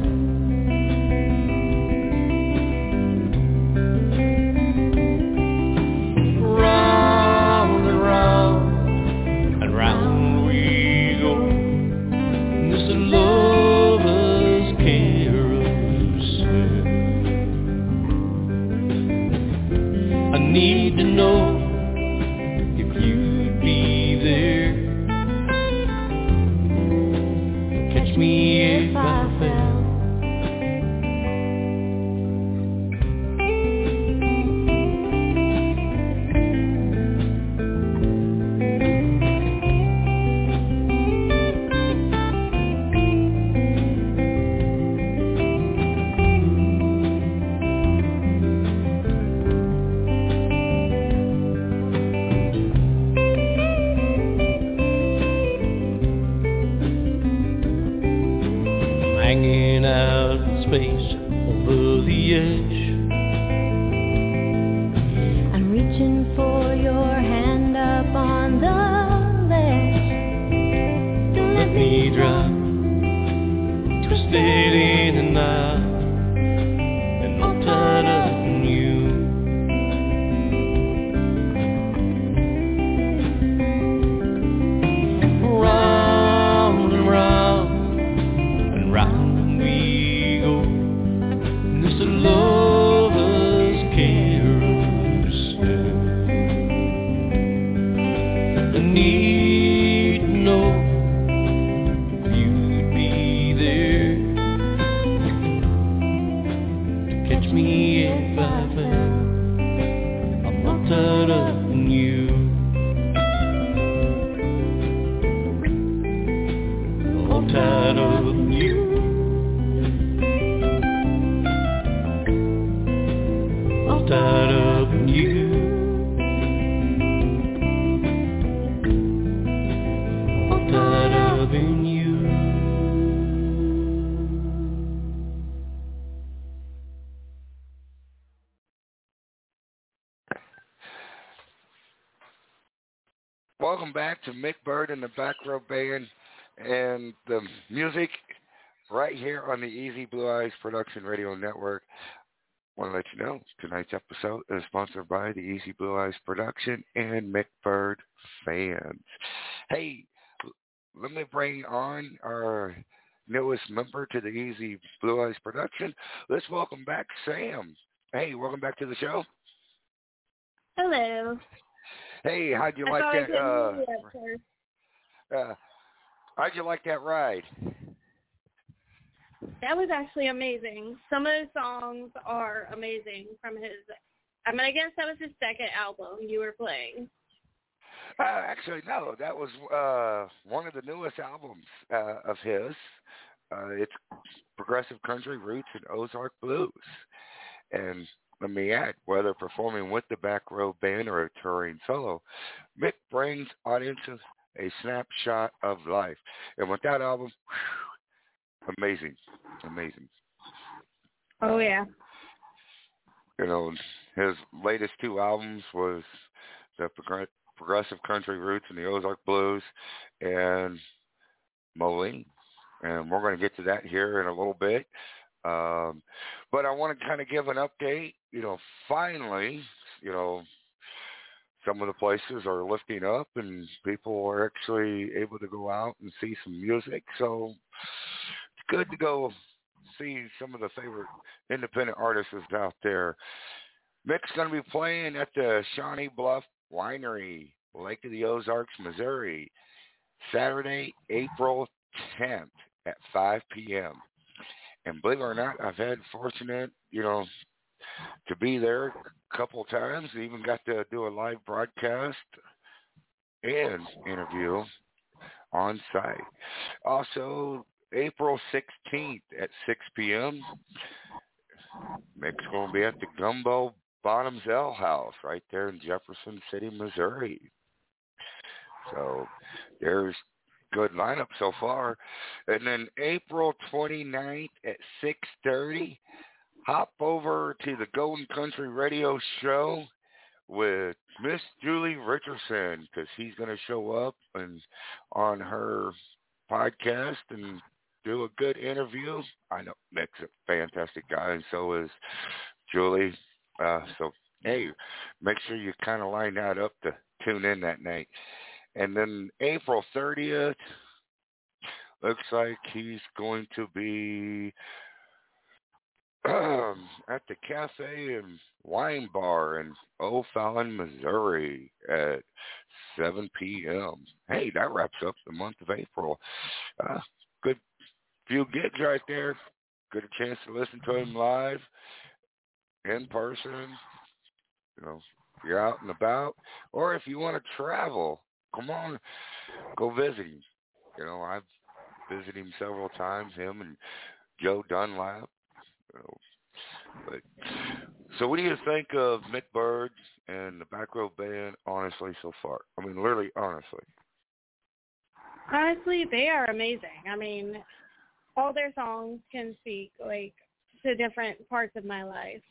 you. Round and round and round we go. This is lover's carousel. I need to know if you'd be there. Catch me if I fell. Hanging out in space over the edge. I'm reaching for your hand up on the ledge. Don't Let me drop, twisted in a knot and all tied up in you. Round and round and round we go. This is lover's carousel. I need to know if you'd be there to catch me if I fell. I'm all tied up in you. All tied up in you. All tied up in you. All tied up in you. Welcome back to Mick Bird and the Back Row Band and the music right here on the Easy Blue Eyes Production Radio Network. I want to let you know tonight's episode is sponsored by the Easy Blue Eyes Production and Mick Bird fans. Hey, let me bring on our newest member to the Easy Blue Eyes Production. Let's welcome back Sam. Hey, welcome back to the show. Hello. Hey, how'd you I like thought I that? couldn't Uh, hear you at first. uh, How'd you like that ride? That was actually amazing. Some of the songs are amazing from his, I mean, I guess that was his second album you were playing. Uh, actually, no. That was uh, one of the newest albums uh, of his. Uh, it's Progressive Country Roots and Ozark Blues. And let me add, whether performing with the Back Row Band or a touring solo, Mick brings audiences a snapshot of life. And with that album, whew, amazing, amazing. Oh, yeah. You know, his latest two albums was the Progressive Progressive Country Roots and the Ozark Blues, and Moline. And we're going to get to that here in a little bit. Um, but I want to kind of give an update. You know, finally, you know, some of the places are lifting up and people are actually able to go out and see some music. So it's good to go see some of the favorite independent artists out there. Mick's going to be playing at the Shawnee Bluff Winery, Lake of the Ozarks, Missouri, Saturday, April tenth at five p.m. And believe it or not, I've had fortunate, you know, to be there a couple times. Even got to do a live broadcast and interview on site. Also, April sixteenth at six p.m., Mick's going to be at the Gumbo Bottoms Ale House right there in Jefferson City, Missouri. So there's good lineup so far. And then April twenty-ninth at six thirty, hop over to the Golden Country Radio Show with Miss Julie Richardson, because he's going to show up and on her podcast and do a good interview. I know Mick's a fantastic guy, and so is Julie. Uh, so, hey, make sure you kind of line that up to tune in that night. And then April thirtieth, looks like he's going to be um, at the Cafe and Wine Bar in O'Fallon, Missouri at seven p.m. Hey, that wraps up the month of April. Uh, good few gigs right there. Good a chance to listen to him live, in person, you know, if you're out and about, or if you want to travel, come on, go visit him. You know, I've visited him several times, him and Joe Dunlap. You know, but so what do you think of Mick Bird and the Back Row Band, honestly, so far? I mean, literally, honestly. Honestly, they are amazing. I mean, all their songs can speak, like, to different parts of my life.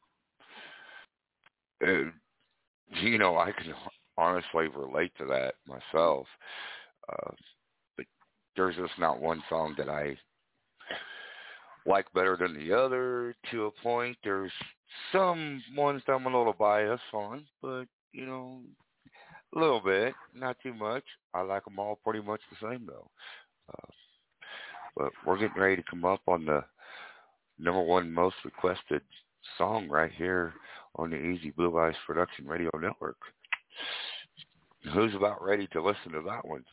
Uh, you know, I can honestly relate to that myself. Uh, but there's just not one song that I like better than the other to a point. There's some ones that I'm a little biased on, but, you know, a little bit, not too much. I like them all pretty much the same, though. Uh, but we're getting ready to come up on the number one most requested song right here on the Easy Blue Eyes Production Radio Network. Who's about ready to listen to that one?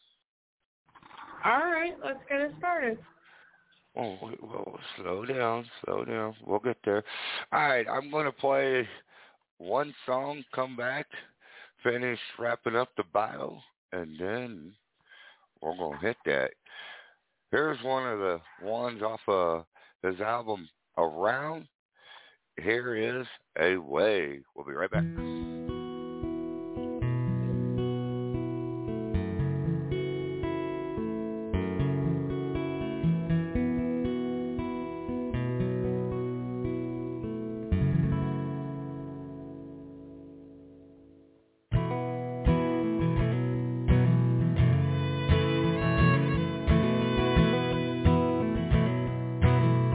All right, let's get it started. Oh, well, slow down, slow down. We'll get there. All right, I'm going to play one song, come back, finish wrapping up the bio, and then we're going to hit that. Here's one of the ones off of his album, Around. Here is A Way. We'll be right back.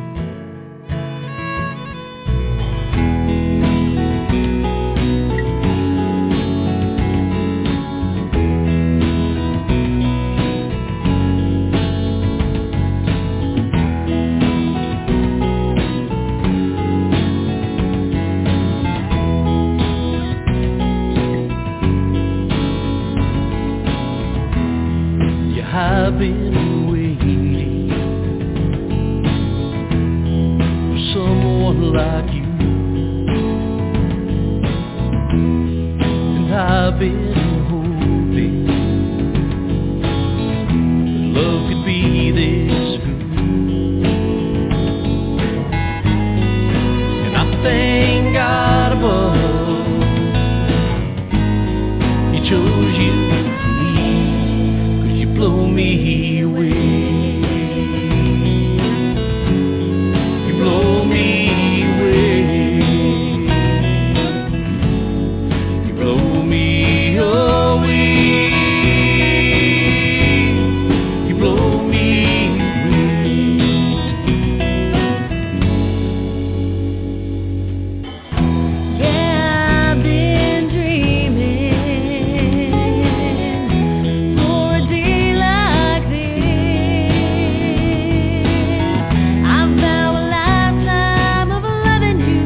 Thank I've been waiting for someone like you, and I've been hoping that love could be this good. And I thank God above He chose you. Blow me away. You blow me away. You blow me away. You blow me Yeah, I've been dreaming for a day like this. I vow a lifetime of loving you,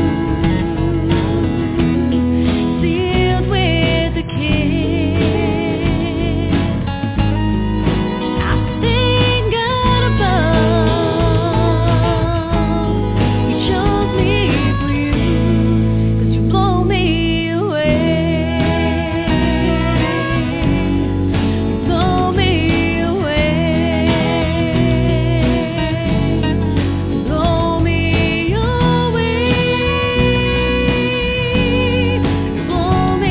sealed with a kiss. I thank God above He chose me for you, 'cause you blow me away. You blow me away. Blow me away. Blow me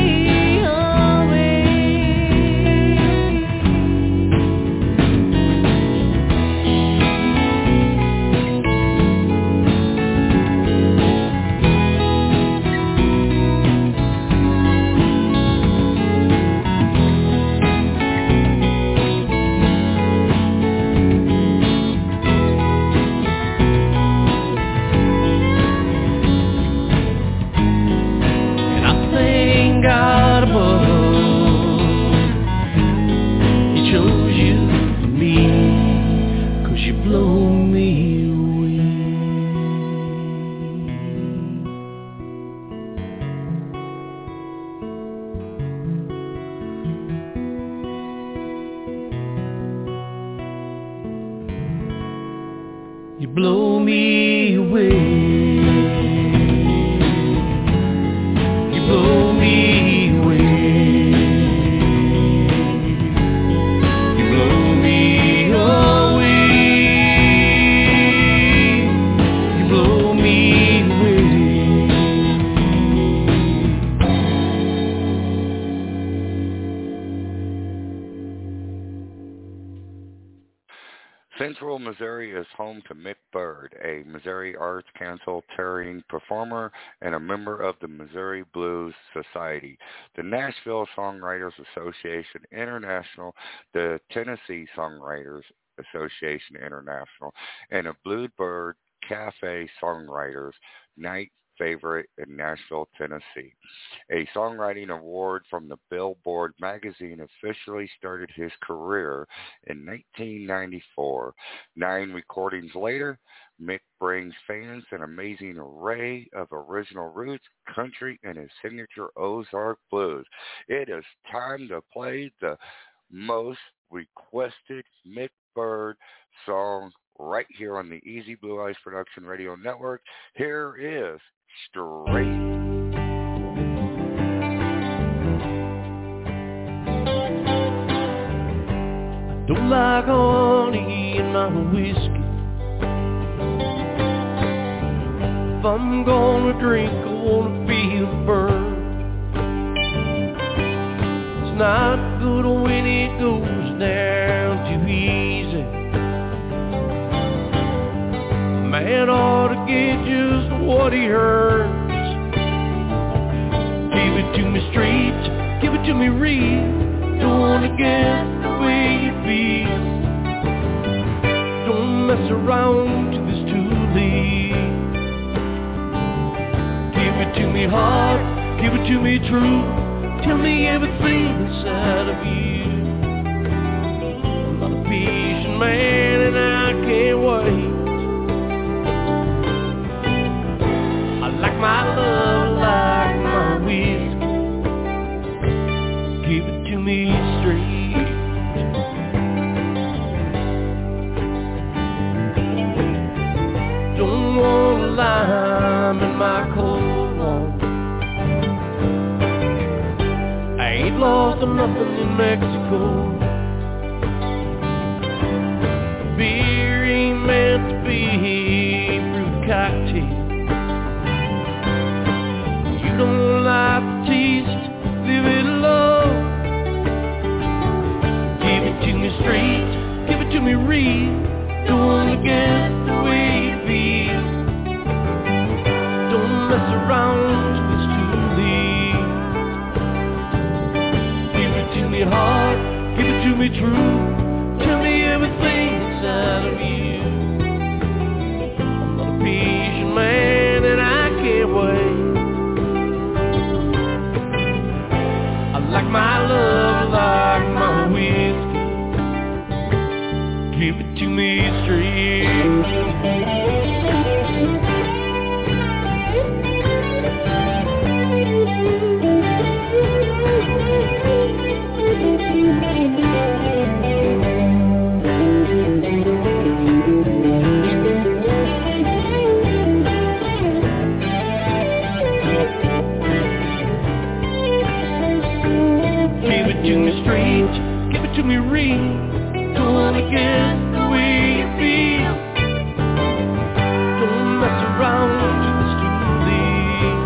and I thank God above He chose you for me, 'cause you blow me away. You blow me away. You blow me away. You blow me away. You blow me away. Central Missouri is home to Mick Bird, a Missouri Arts Council touring performer and a member of the Missouri Blues Society, the Nashville Songwriters Association International, the Tennessee Songwriters Association International, and a Bluebird Cafe Songwriters Night favorite in Nashville, Tennessee. A songwriting award from the Billboard magazine officially started his career in nineteen ninety-four. Nine recordings later, Mick brings fans an amazing array of original roots, country, and his signature Ozark blues. It is time to play the most requested Mick Bird song right here on the Easy Blue Eyes Production Radio Network. Here is Straight. Don't like honey in my whiskey. If I'm gonna drink, I wanna feel the burn. It's not good when it goes down too easy. A man ought to get just what he earns. Give it to me straight, give it to me real. Don't wanna get the way you feel. Don't mess around till it's too late. Give it to me hard, give it to me true. Tell me everything inside of you. I'm not a patient man and I can't wait. I like my love like my whiskey. Give it to me straight. for nothing in Mexico. Beer ain't meant to be fruit cocktail. You don't like the taste, live it low. Give it to me straight, give it to me real. Don't wanna get the way you feel. Don't mess around, it's too late. Give it to me hard, give it to me true. Tell me everything inside of you. I'm not a patient man and I can't wait. I like my love like my whiskey. Give it to me straight. Give it to me straight, give it to me real. Don't wanna get the way you feel. Don't mess around till it's too late.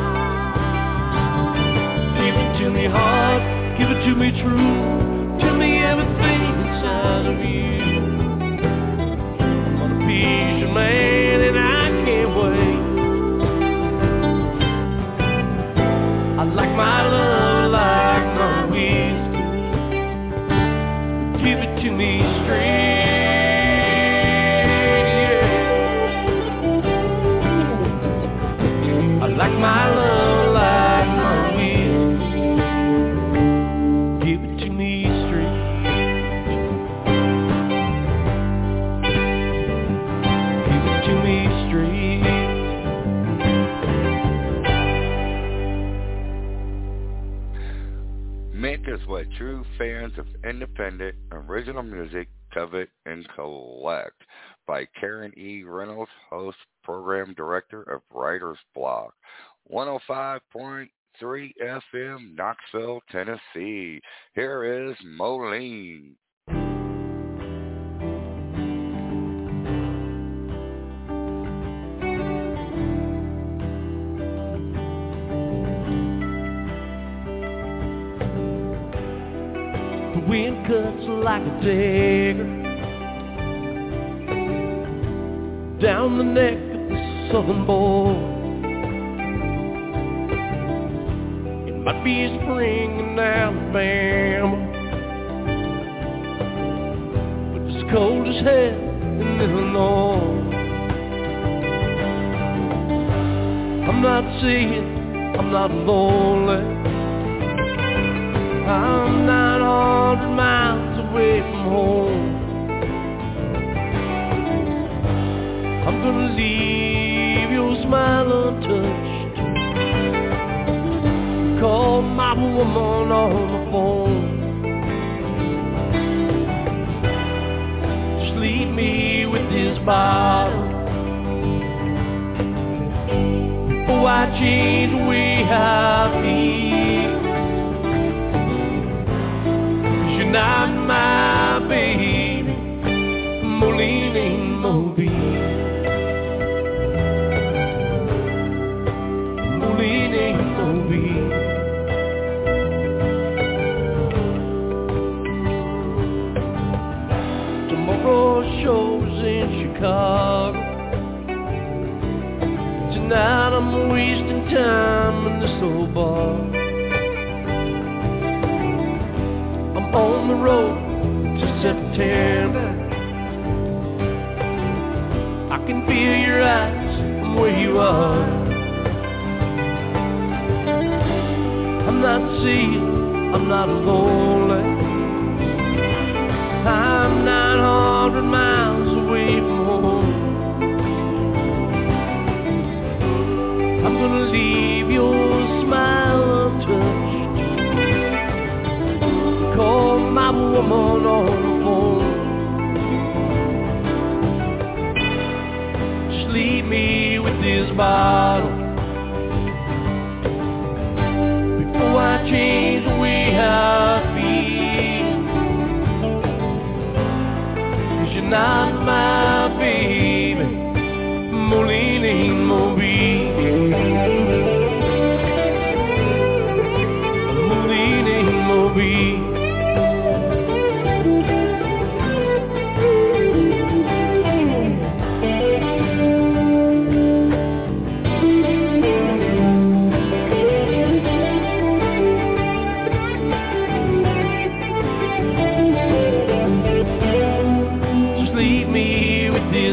Give it to me hard, give it to me true. Tell me everything inside of you. I'm on a patient man and I can't wait. I like my love like my whiskey. Give it to me straight, yeah. I like my love like my whiskey. Give it to me straight. Give it to me straight. Mint is what true fans of independent, original music covet and collect. By Karen E. Reynolds, host, program director of Writer's Block. one oh five point three F M, Knoxville, Tennessee. Here is Moline. The wind cuts like a dagger down the neck of the southern boy. It might be spring in Alabama, but it's cold as hell in Illinois. I'm not saying I'm not lonely. I'm nine hundred miles away from home. I'm gonna leave your smile untouched. Call my woman on the phone. Just leave me with this bottle before I change the way I feel. You're not my baby, Moline ain't Mobile. Moline ain't Mobile. Tomorrow's show's in Chicago. Tonight I'm wasting time in this old bar. On the road to September, I can feel your eyes from where you are. I'm not seeing, I'm not lonely. I'm nine hundred miles away from home. I'm gonna leave your smile untouched. Call my woman on the phone. Just leave me with this bottle before I change the way I feel.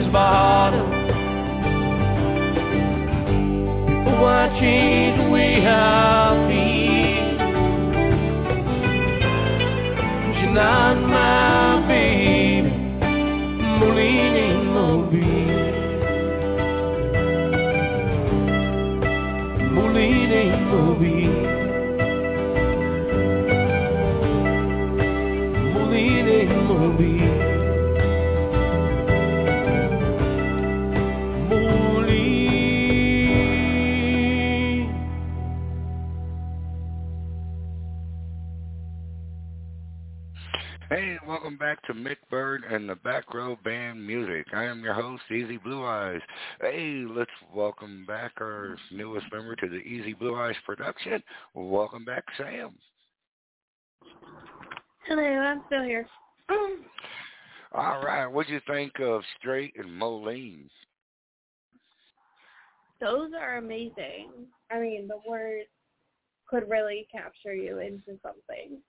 is bottom. Why change the way I feel? You're not my baby, Moline, Mobile. Moline, Mobile. Moline, Mobile. Hey, welcome back to Mick Bird and the Back Row Band Music. I am your host, Easy Blue Eyes. Hey, let's welcome back our newest member to the Easy Blue Eyes production. Welcome back, Sam. Hello, I'm still here. All right, what'd you think of Straight and Moline? Those are amazing. I mean, the words could really capture you into something.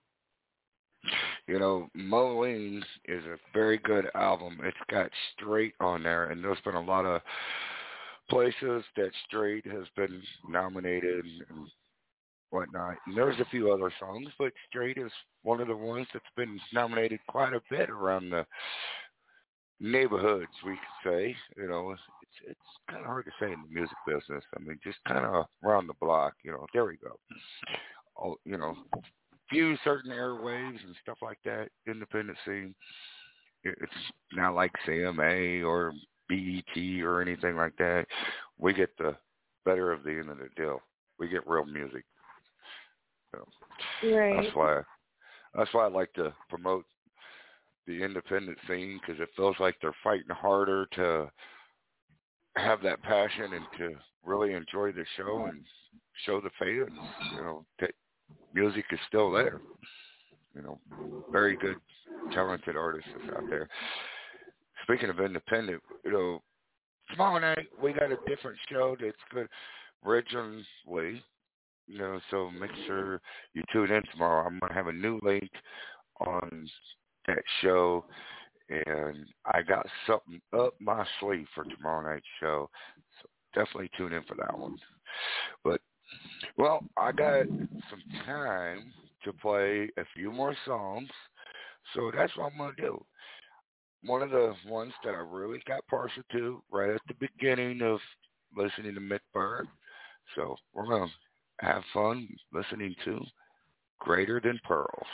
You know, Moline is a very good album. It's got Straight on there, and there's been a lot of places that Straight has been nominated and whatnot. And there's a few other songs, but Straight is one of the ones that's been nominated quite a bit around the neighborhoods, we could say. You know, it's it's kind of hard to say in the music business. I mean, just kind of around the block, you know. There we go. Oh, you know, few certain airwaves and stuff like that, independent scene. It's not like C M A or B E T or anything like that. We get the better of the end of the deal. We get real music. So Right. That's why. That's why I like to promote the independent scene, because it feels like they're fighting harder to have that passion and to really enjoy the show and show the fans, you know, that music is still there. You know, very good, talented artists out there. Speaking of independent, you know, tomorrow night we got a different show that's good originally, you know, so make sure you tune in tomorrow. I'm going to have a new link on that show, and I got something up my sleeve for tomorrow night's show, so definitely tune in for that one. But, well, I got some time to play a few more songs, so that's what I'm going to do. One of the ones that I really got partial to right at the beginning of listening to Mick Bird, so we're going to have fun listening to Greater Than Pearls.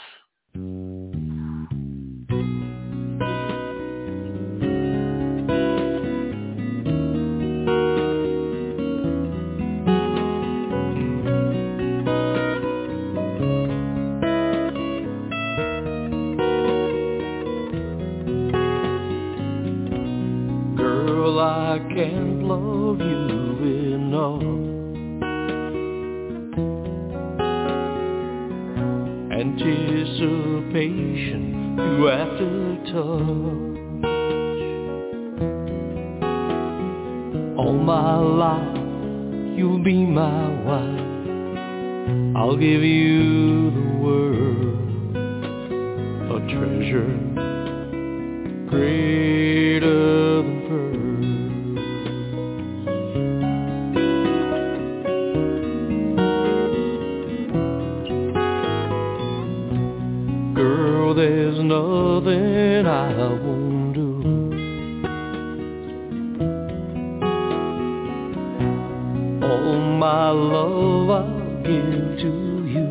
Girl, I can't love you enough. Anticipation you have to touch. All my life you'll be my wife. I'll give you the world, a treasure greater than pearls. Girl, there's nothing I won't do. All my love I'll give to you.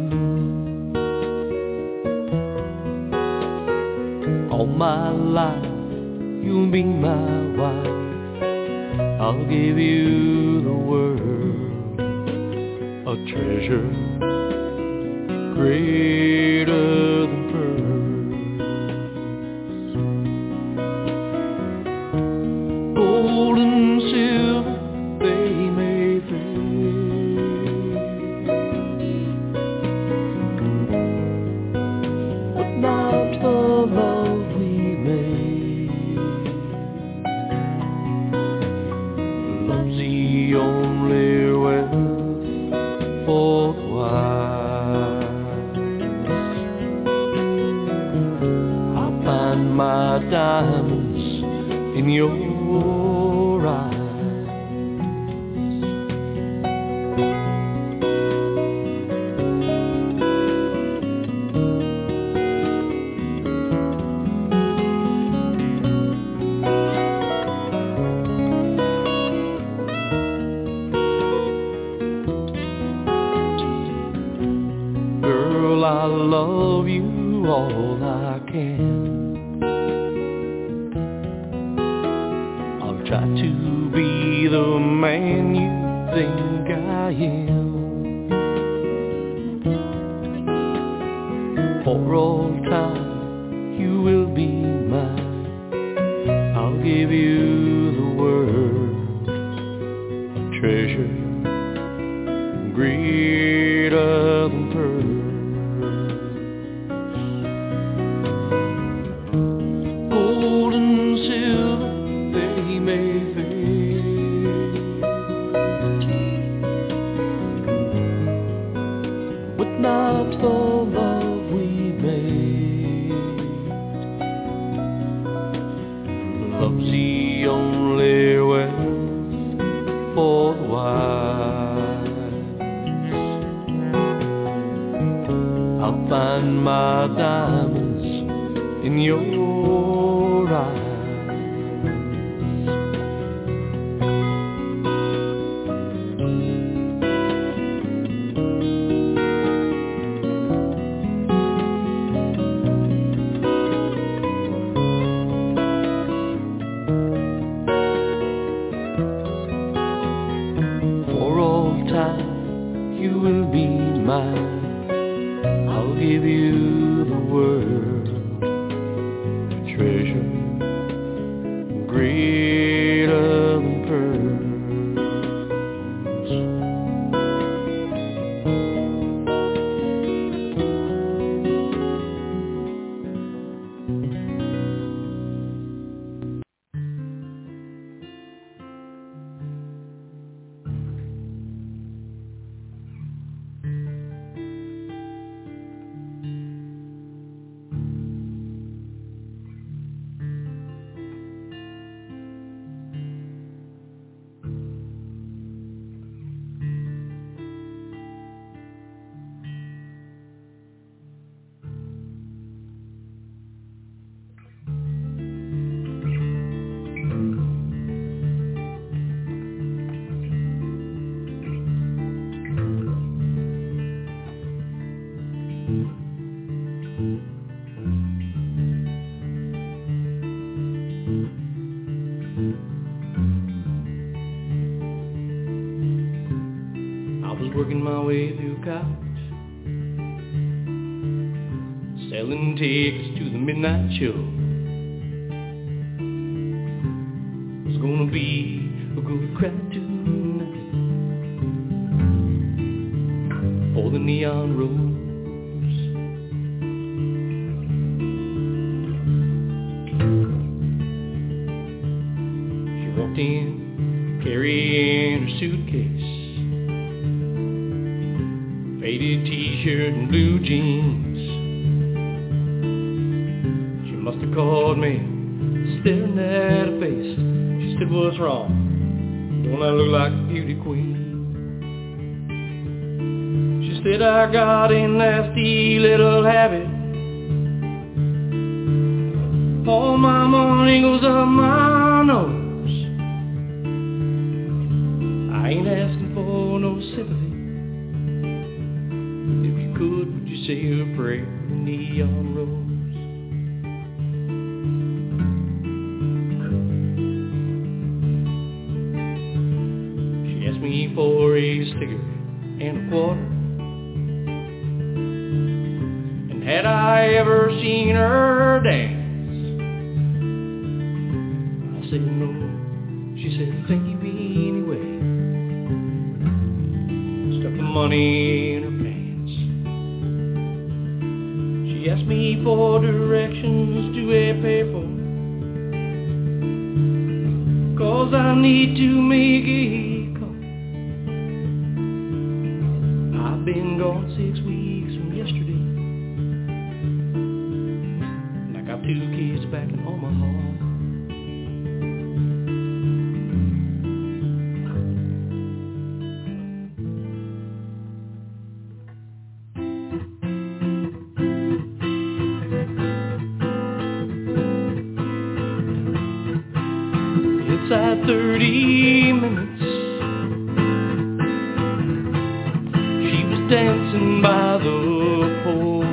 All my life you'll be my wife. I'll give you the world, a treasure greater than pearls. Gold and silver, they may fade, but not the love we made. Love's the only wealth for the wise. I'll find my diamonds in your your eyes. Girl, I love you all I can. I'll try to be the man you think I am. For all time you will be mine. I'll give you the world, a treasure greater than pearls. Gold and silver, they may fade, but not the love we made. Love's the only wealth for the wise. I'll find my diamonds in your eyes. For all time you will be mine. I'll give you the world, a treasure greater than pearls. I was working my way through college, selling tickets to the midnight show. It's gonna be a good crowd tonight, for the neon rose. She walked in carrying her suitcase, faded t-shirt and blue jeans. She must have caught me staring at her face. She said, "What's wrong? Don't I look like a beauty queen?" She said, "I got a nasty little habit. All my money goes up my nose. I ain't asking for no sympathy. If you could, would you say a prayer in the neon rose?" She asked me for a cigarette and a quarter, and had I ever seen her dance? I said no. She said, "Thank you anyway." Stuck the money in her pants. She asked me for directions to a payphone, 'cause I need to make a call. I've been gone six weeks from yesterday, and I got two kids back in Omaha. thirty minutes. She was dancing by the pool,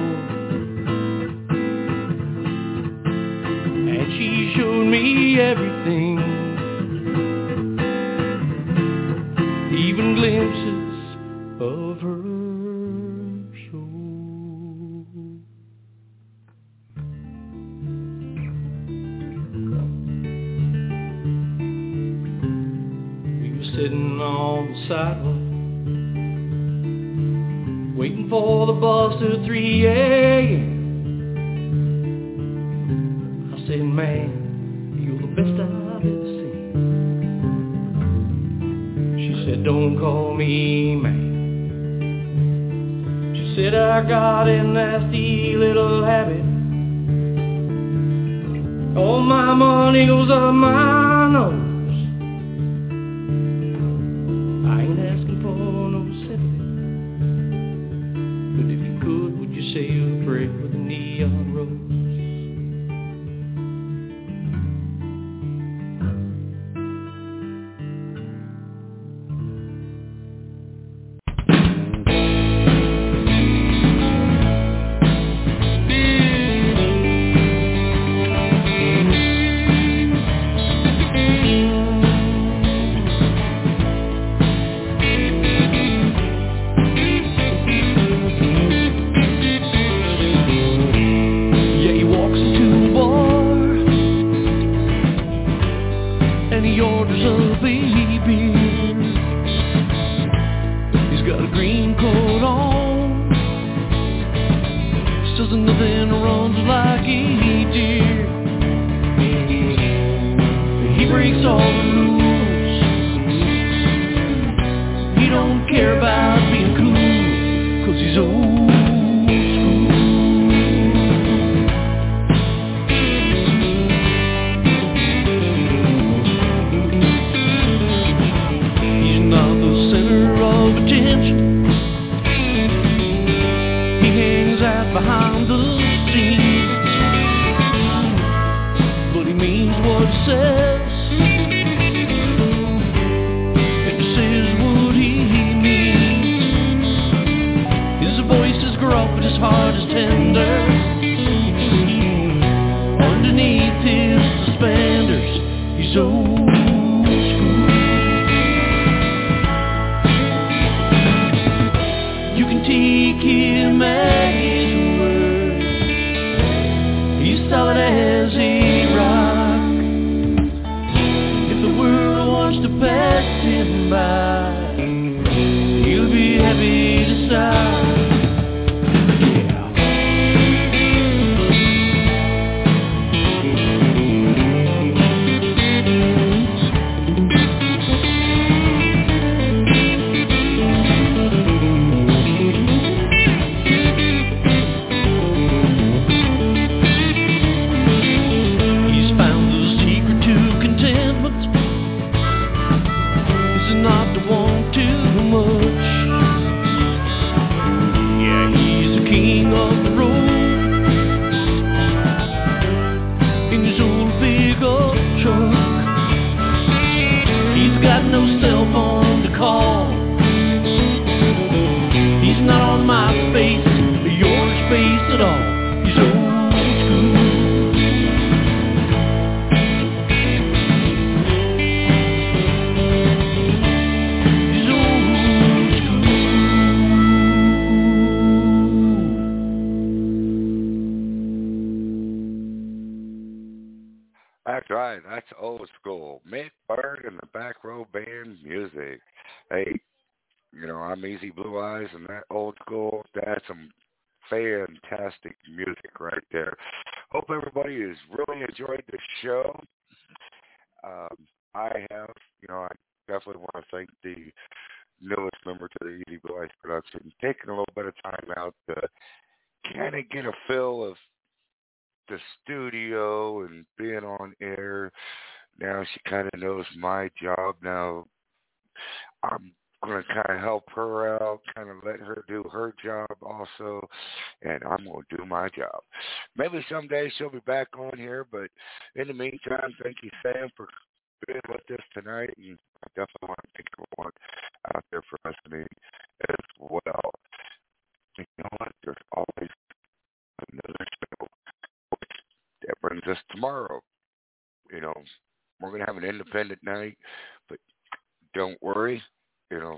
and she showed me everything, even glimpses of her soul. We were sitting on the sidewalk, waiting for the bus to three a.m. I said, man, you're the best I've ever seen. She said, don't call me man. She said, I got a nasty little habit. All my money goes up my nose. I ain't asking for no sympathy, but if you could, would you say a prayer with a neon rose? That's right. That's old school. Mick Bird and the Back Row Band music. Hey, you know, I'm Easy Blue Eyes, and that old school, that's some fantastic music right there. Hope everybody has really enjoyed the show. Um, I have, you know, I definitely want to thank the newest member to the Easy Blue Eyes production, taking a little bit of time out to kind of get a feel of the studio and being on air. Now she kind of knows my job. Now I'm going to kind of help her out, kind of let her do her job also, and I'm going to do my job. Maybe someday she'll be back on here, but in the meantime, thank you, Sam, for been with us tonight, and I definitely want to thank everyone out there for listening as well. You know what? There's always another show, which that brings us tomorrow. You know, we're going to have an independent night, but don't worry. You know,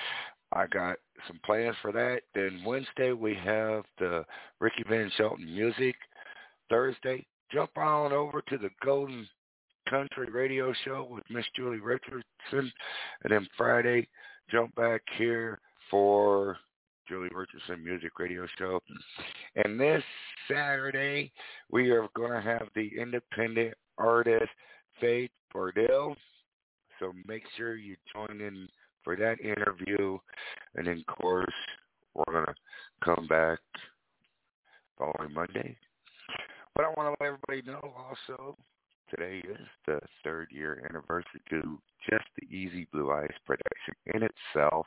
I got some plans for that. Then Wednesday, we have the Ricky Van Shelton music. Thursday, jump on over to the Golden Country Radio Show with Miss Julie Richardson. And then Friday, jump back here for Julie Richardson Music Radio Show. And this Saturday, we are going to have the independent artist Faith Bordell. So make sure you join in for that interview. And then, of course, we're going to come back following Monday. But I want to let everybody know also, today is the third year anniversary to just the Easy Blue Eyes production in itself.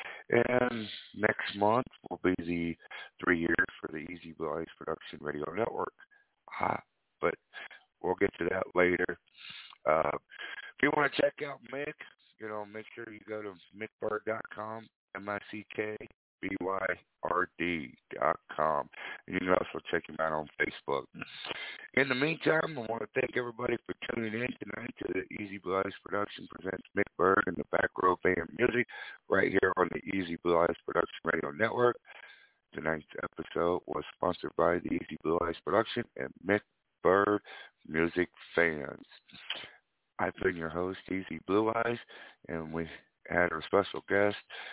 And next month will be the three years for the Easy Blue Eyes Production Radio Network. Ah, but we'll get to that later. Uh, if you want to check out Mick, you know, make sure you go to mick bird dot com, M I C K B Y R D dot com. And you can also check him out on Facebook. In the meantime, I want to thank everybody for tuning in tonight to the Easy Blue Eyes Production presents Mick Bird and the Back Row Band Music right here on the Easy Blue Eyes Production Radio Network. Tonight's episode was sponsored by the Easy Blue Eyes Production and Mick Bird Music Fans. I've been your host, Easy Blue Eyes, and we had our special guest,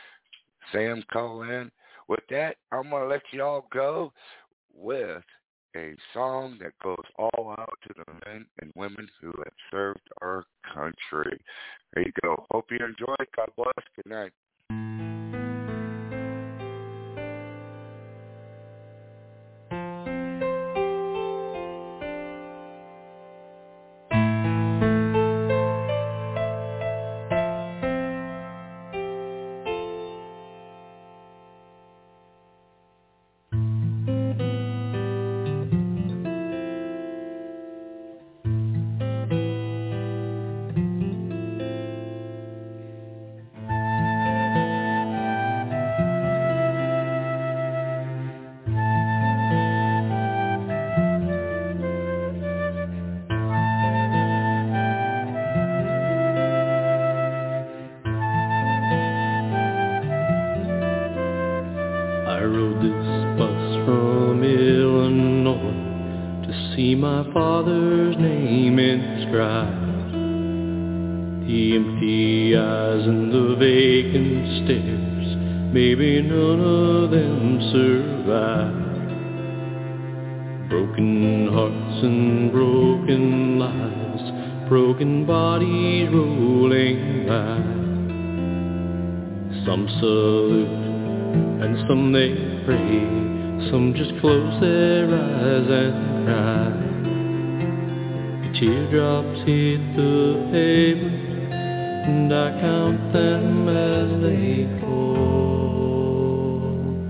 Sam, call in. With that, I'm going to let you all go with a song that goes all out to the men and women who have served our country. There you go. Hope you enjoy. God bless. Good night. My father's name inscribed, the empty eyes and the vacant stares, maybe none of them survive. Broken hearts and broken lives, broken bodies rolling by. Some salute and some they pray, some just close their eyes and cry. Teardrops hit the pavement, and I count them as they fall.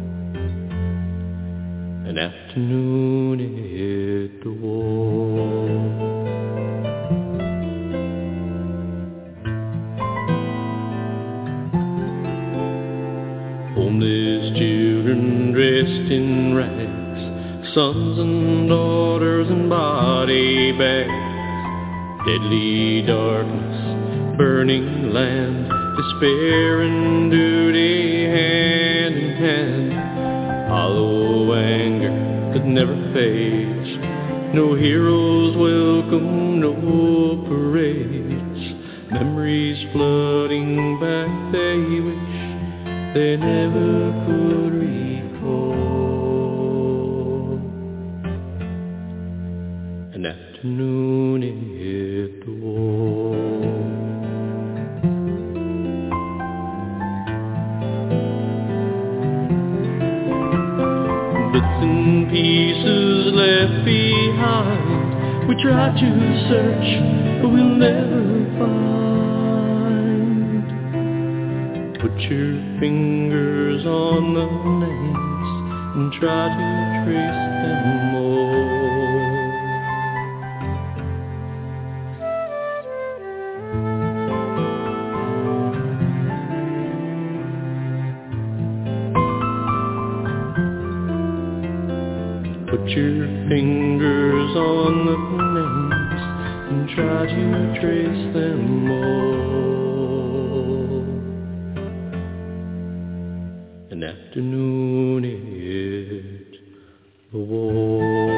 An afternoon hit the wall. Homeless children dressed in rags, sons and daughters in body bags. Deadly darkness, burning land, despair and duty hand in hand. Hollow anger that never fades, no heroes welcome, no parades. Memories flooding back, they wish they never could recall. An afternoon hit the wall. Bits and pieces left behind, we try to search, but we'll never find. Put your fingers on the names and try to trace them all. fingers on the names and try to trace them all. An afternoon at the wall.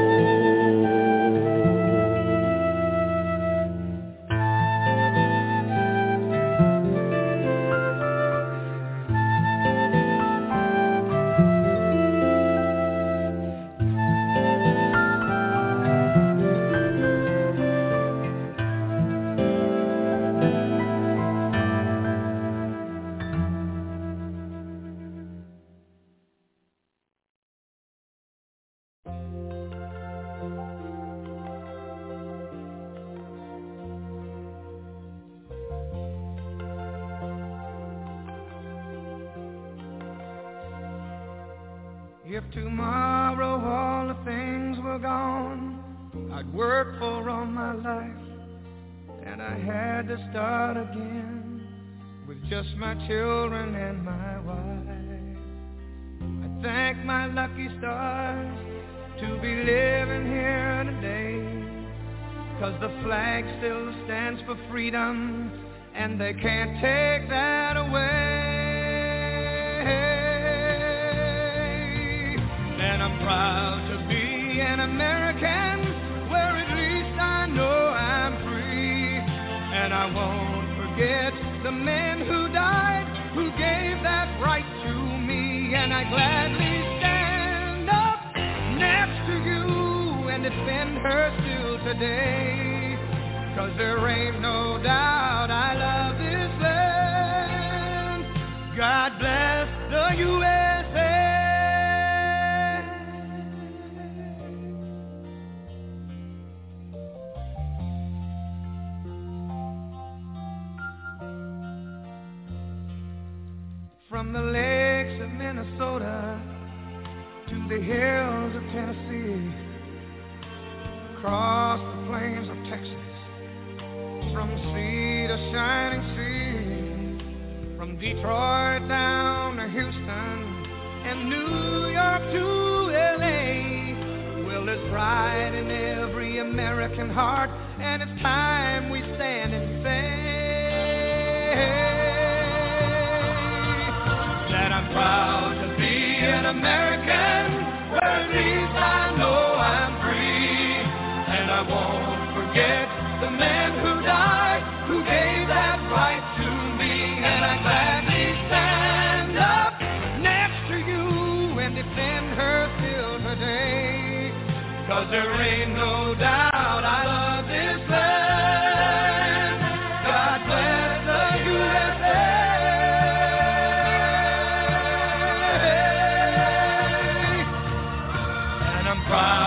If tomorrow all the things were gone I'd worked for all my life, and I had to start again with just my children and my wife, I thank my lucky stars to be living here today, 'cause the flag still stands for freedom and they can't take that away. And I'm proud to be an American, where at least I know I'm free. And I won't forget the men who died, who gave that right to me. And I gladly stand up next to you and defend her still today, 'cause there ain't no doubt I love this land. God bless the U S A. From the lakes of Minnesota to the hills of Tennessee, across the plains of Texas, from sea to shining sea, from Detroit down to Houston and New York to L A, well, there's pride in every American heart, and it's time we stand and say that I'm proud to be an American, where at least I know I'm free. And I won't forget the men who died, who gave that right to me. And I gladly stand up next to you and defend her still today, 'cause there ain't no doubt I love this land. God bless the U S A. Proud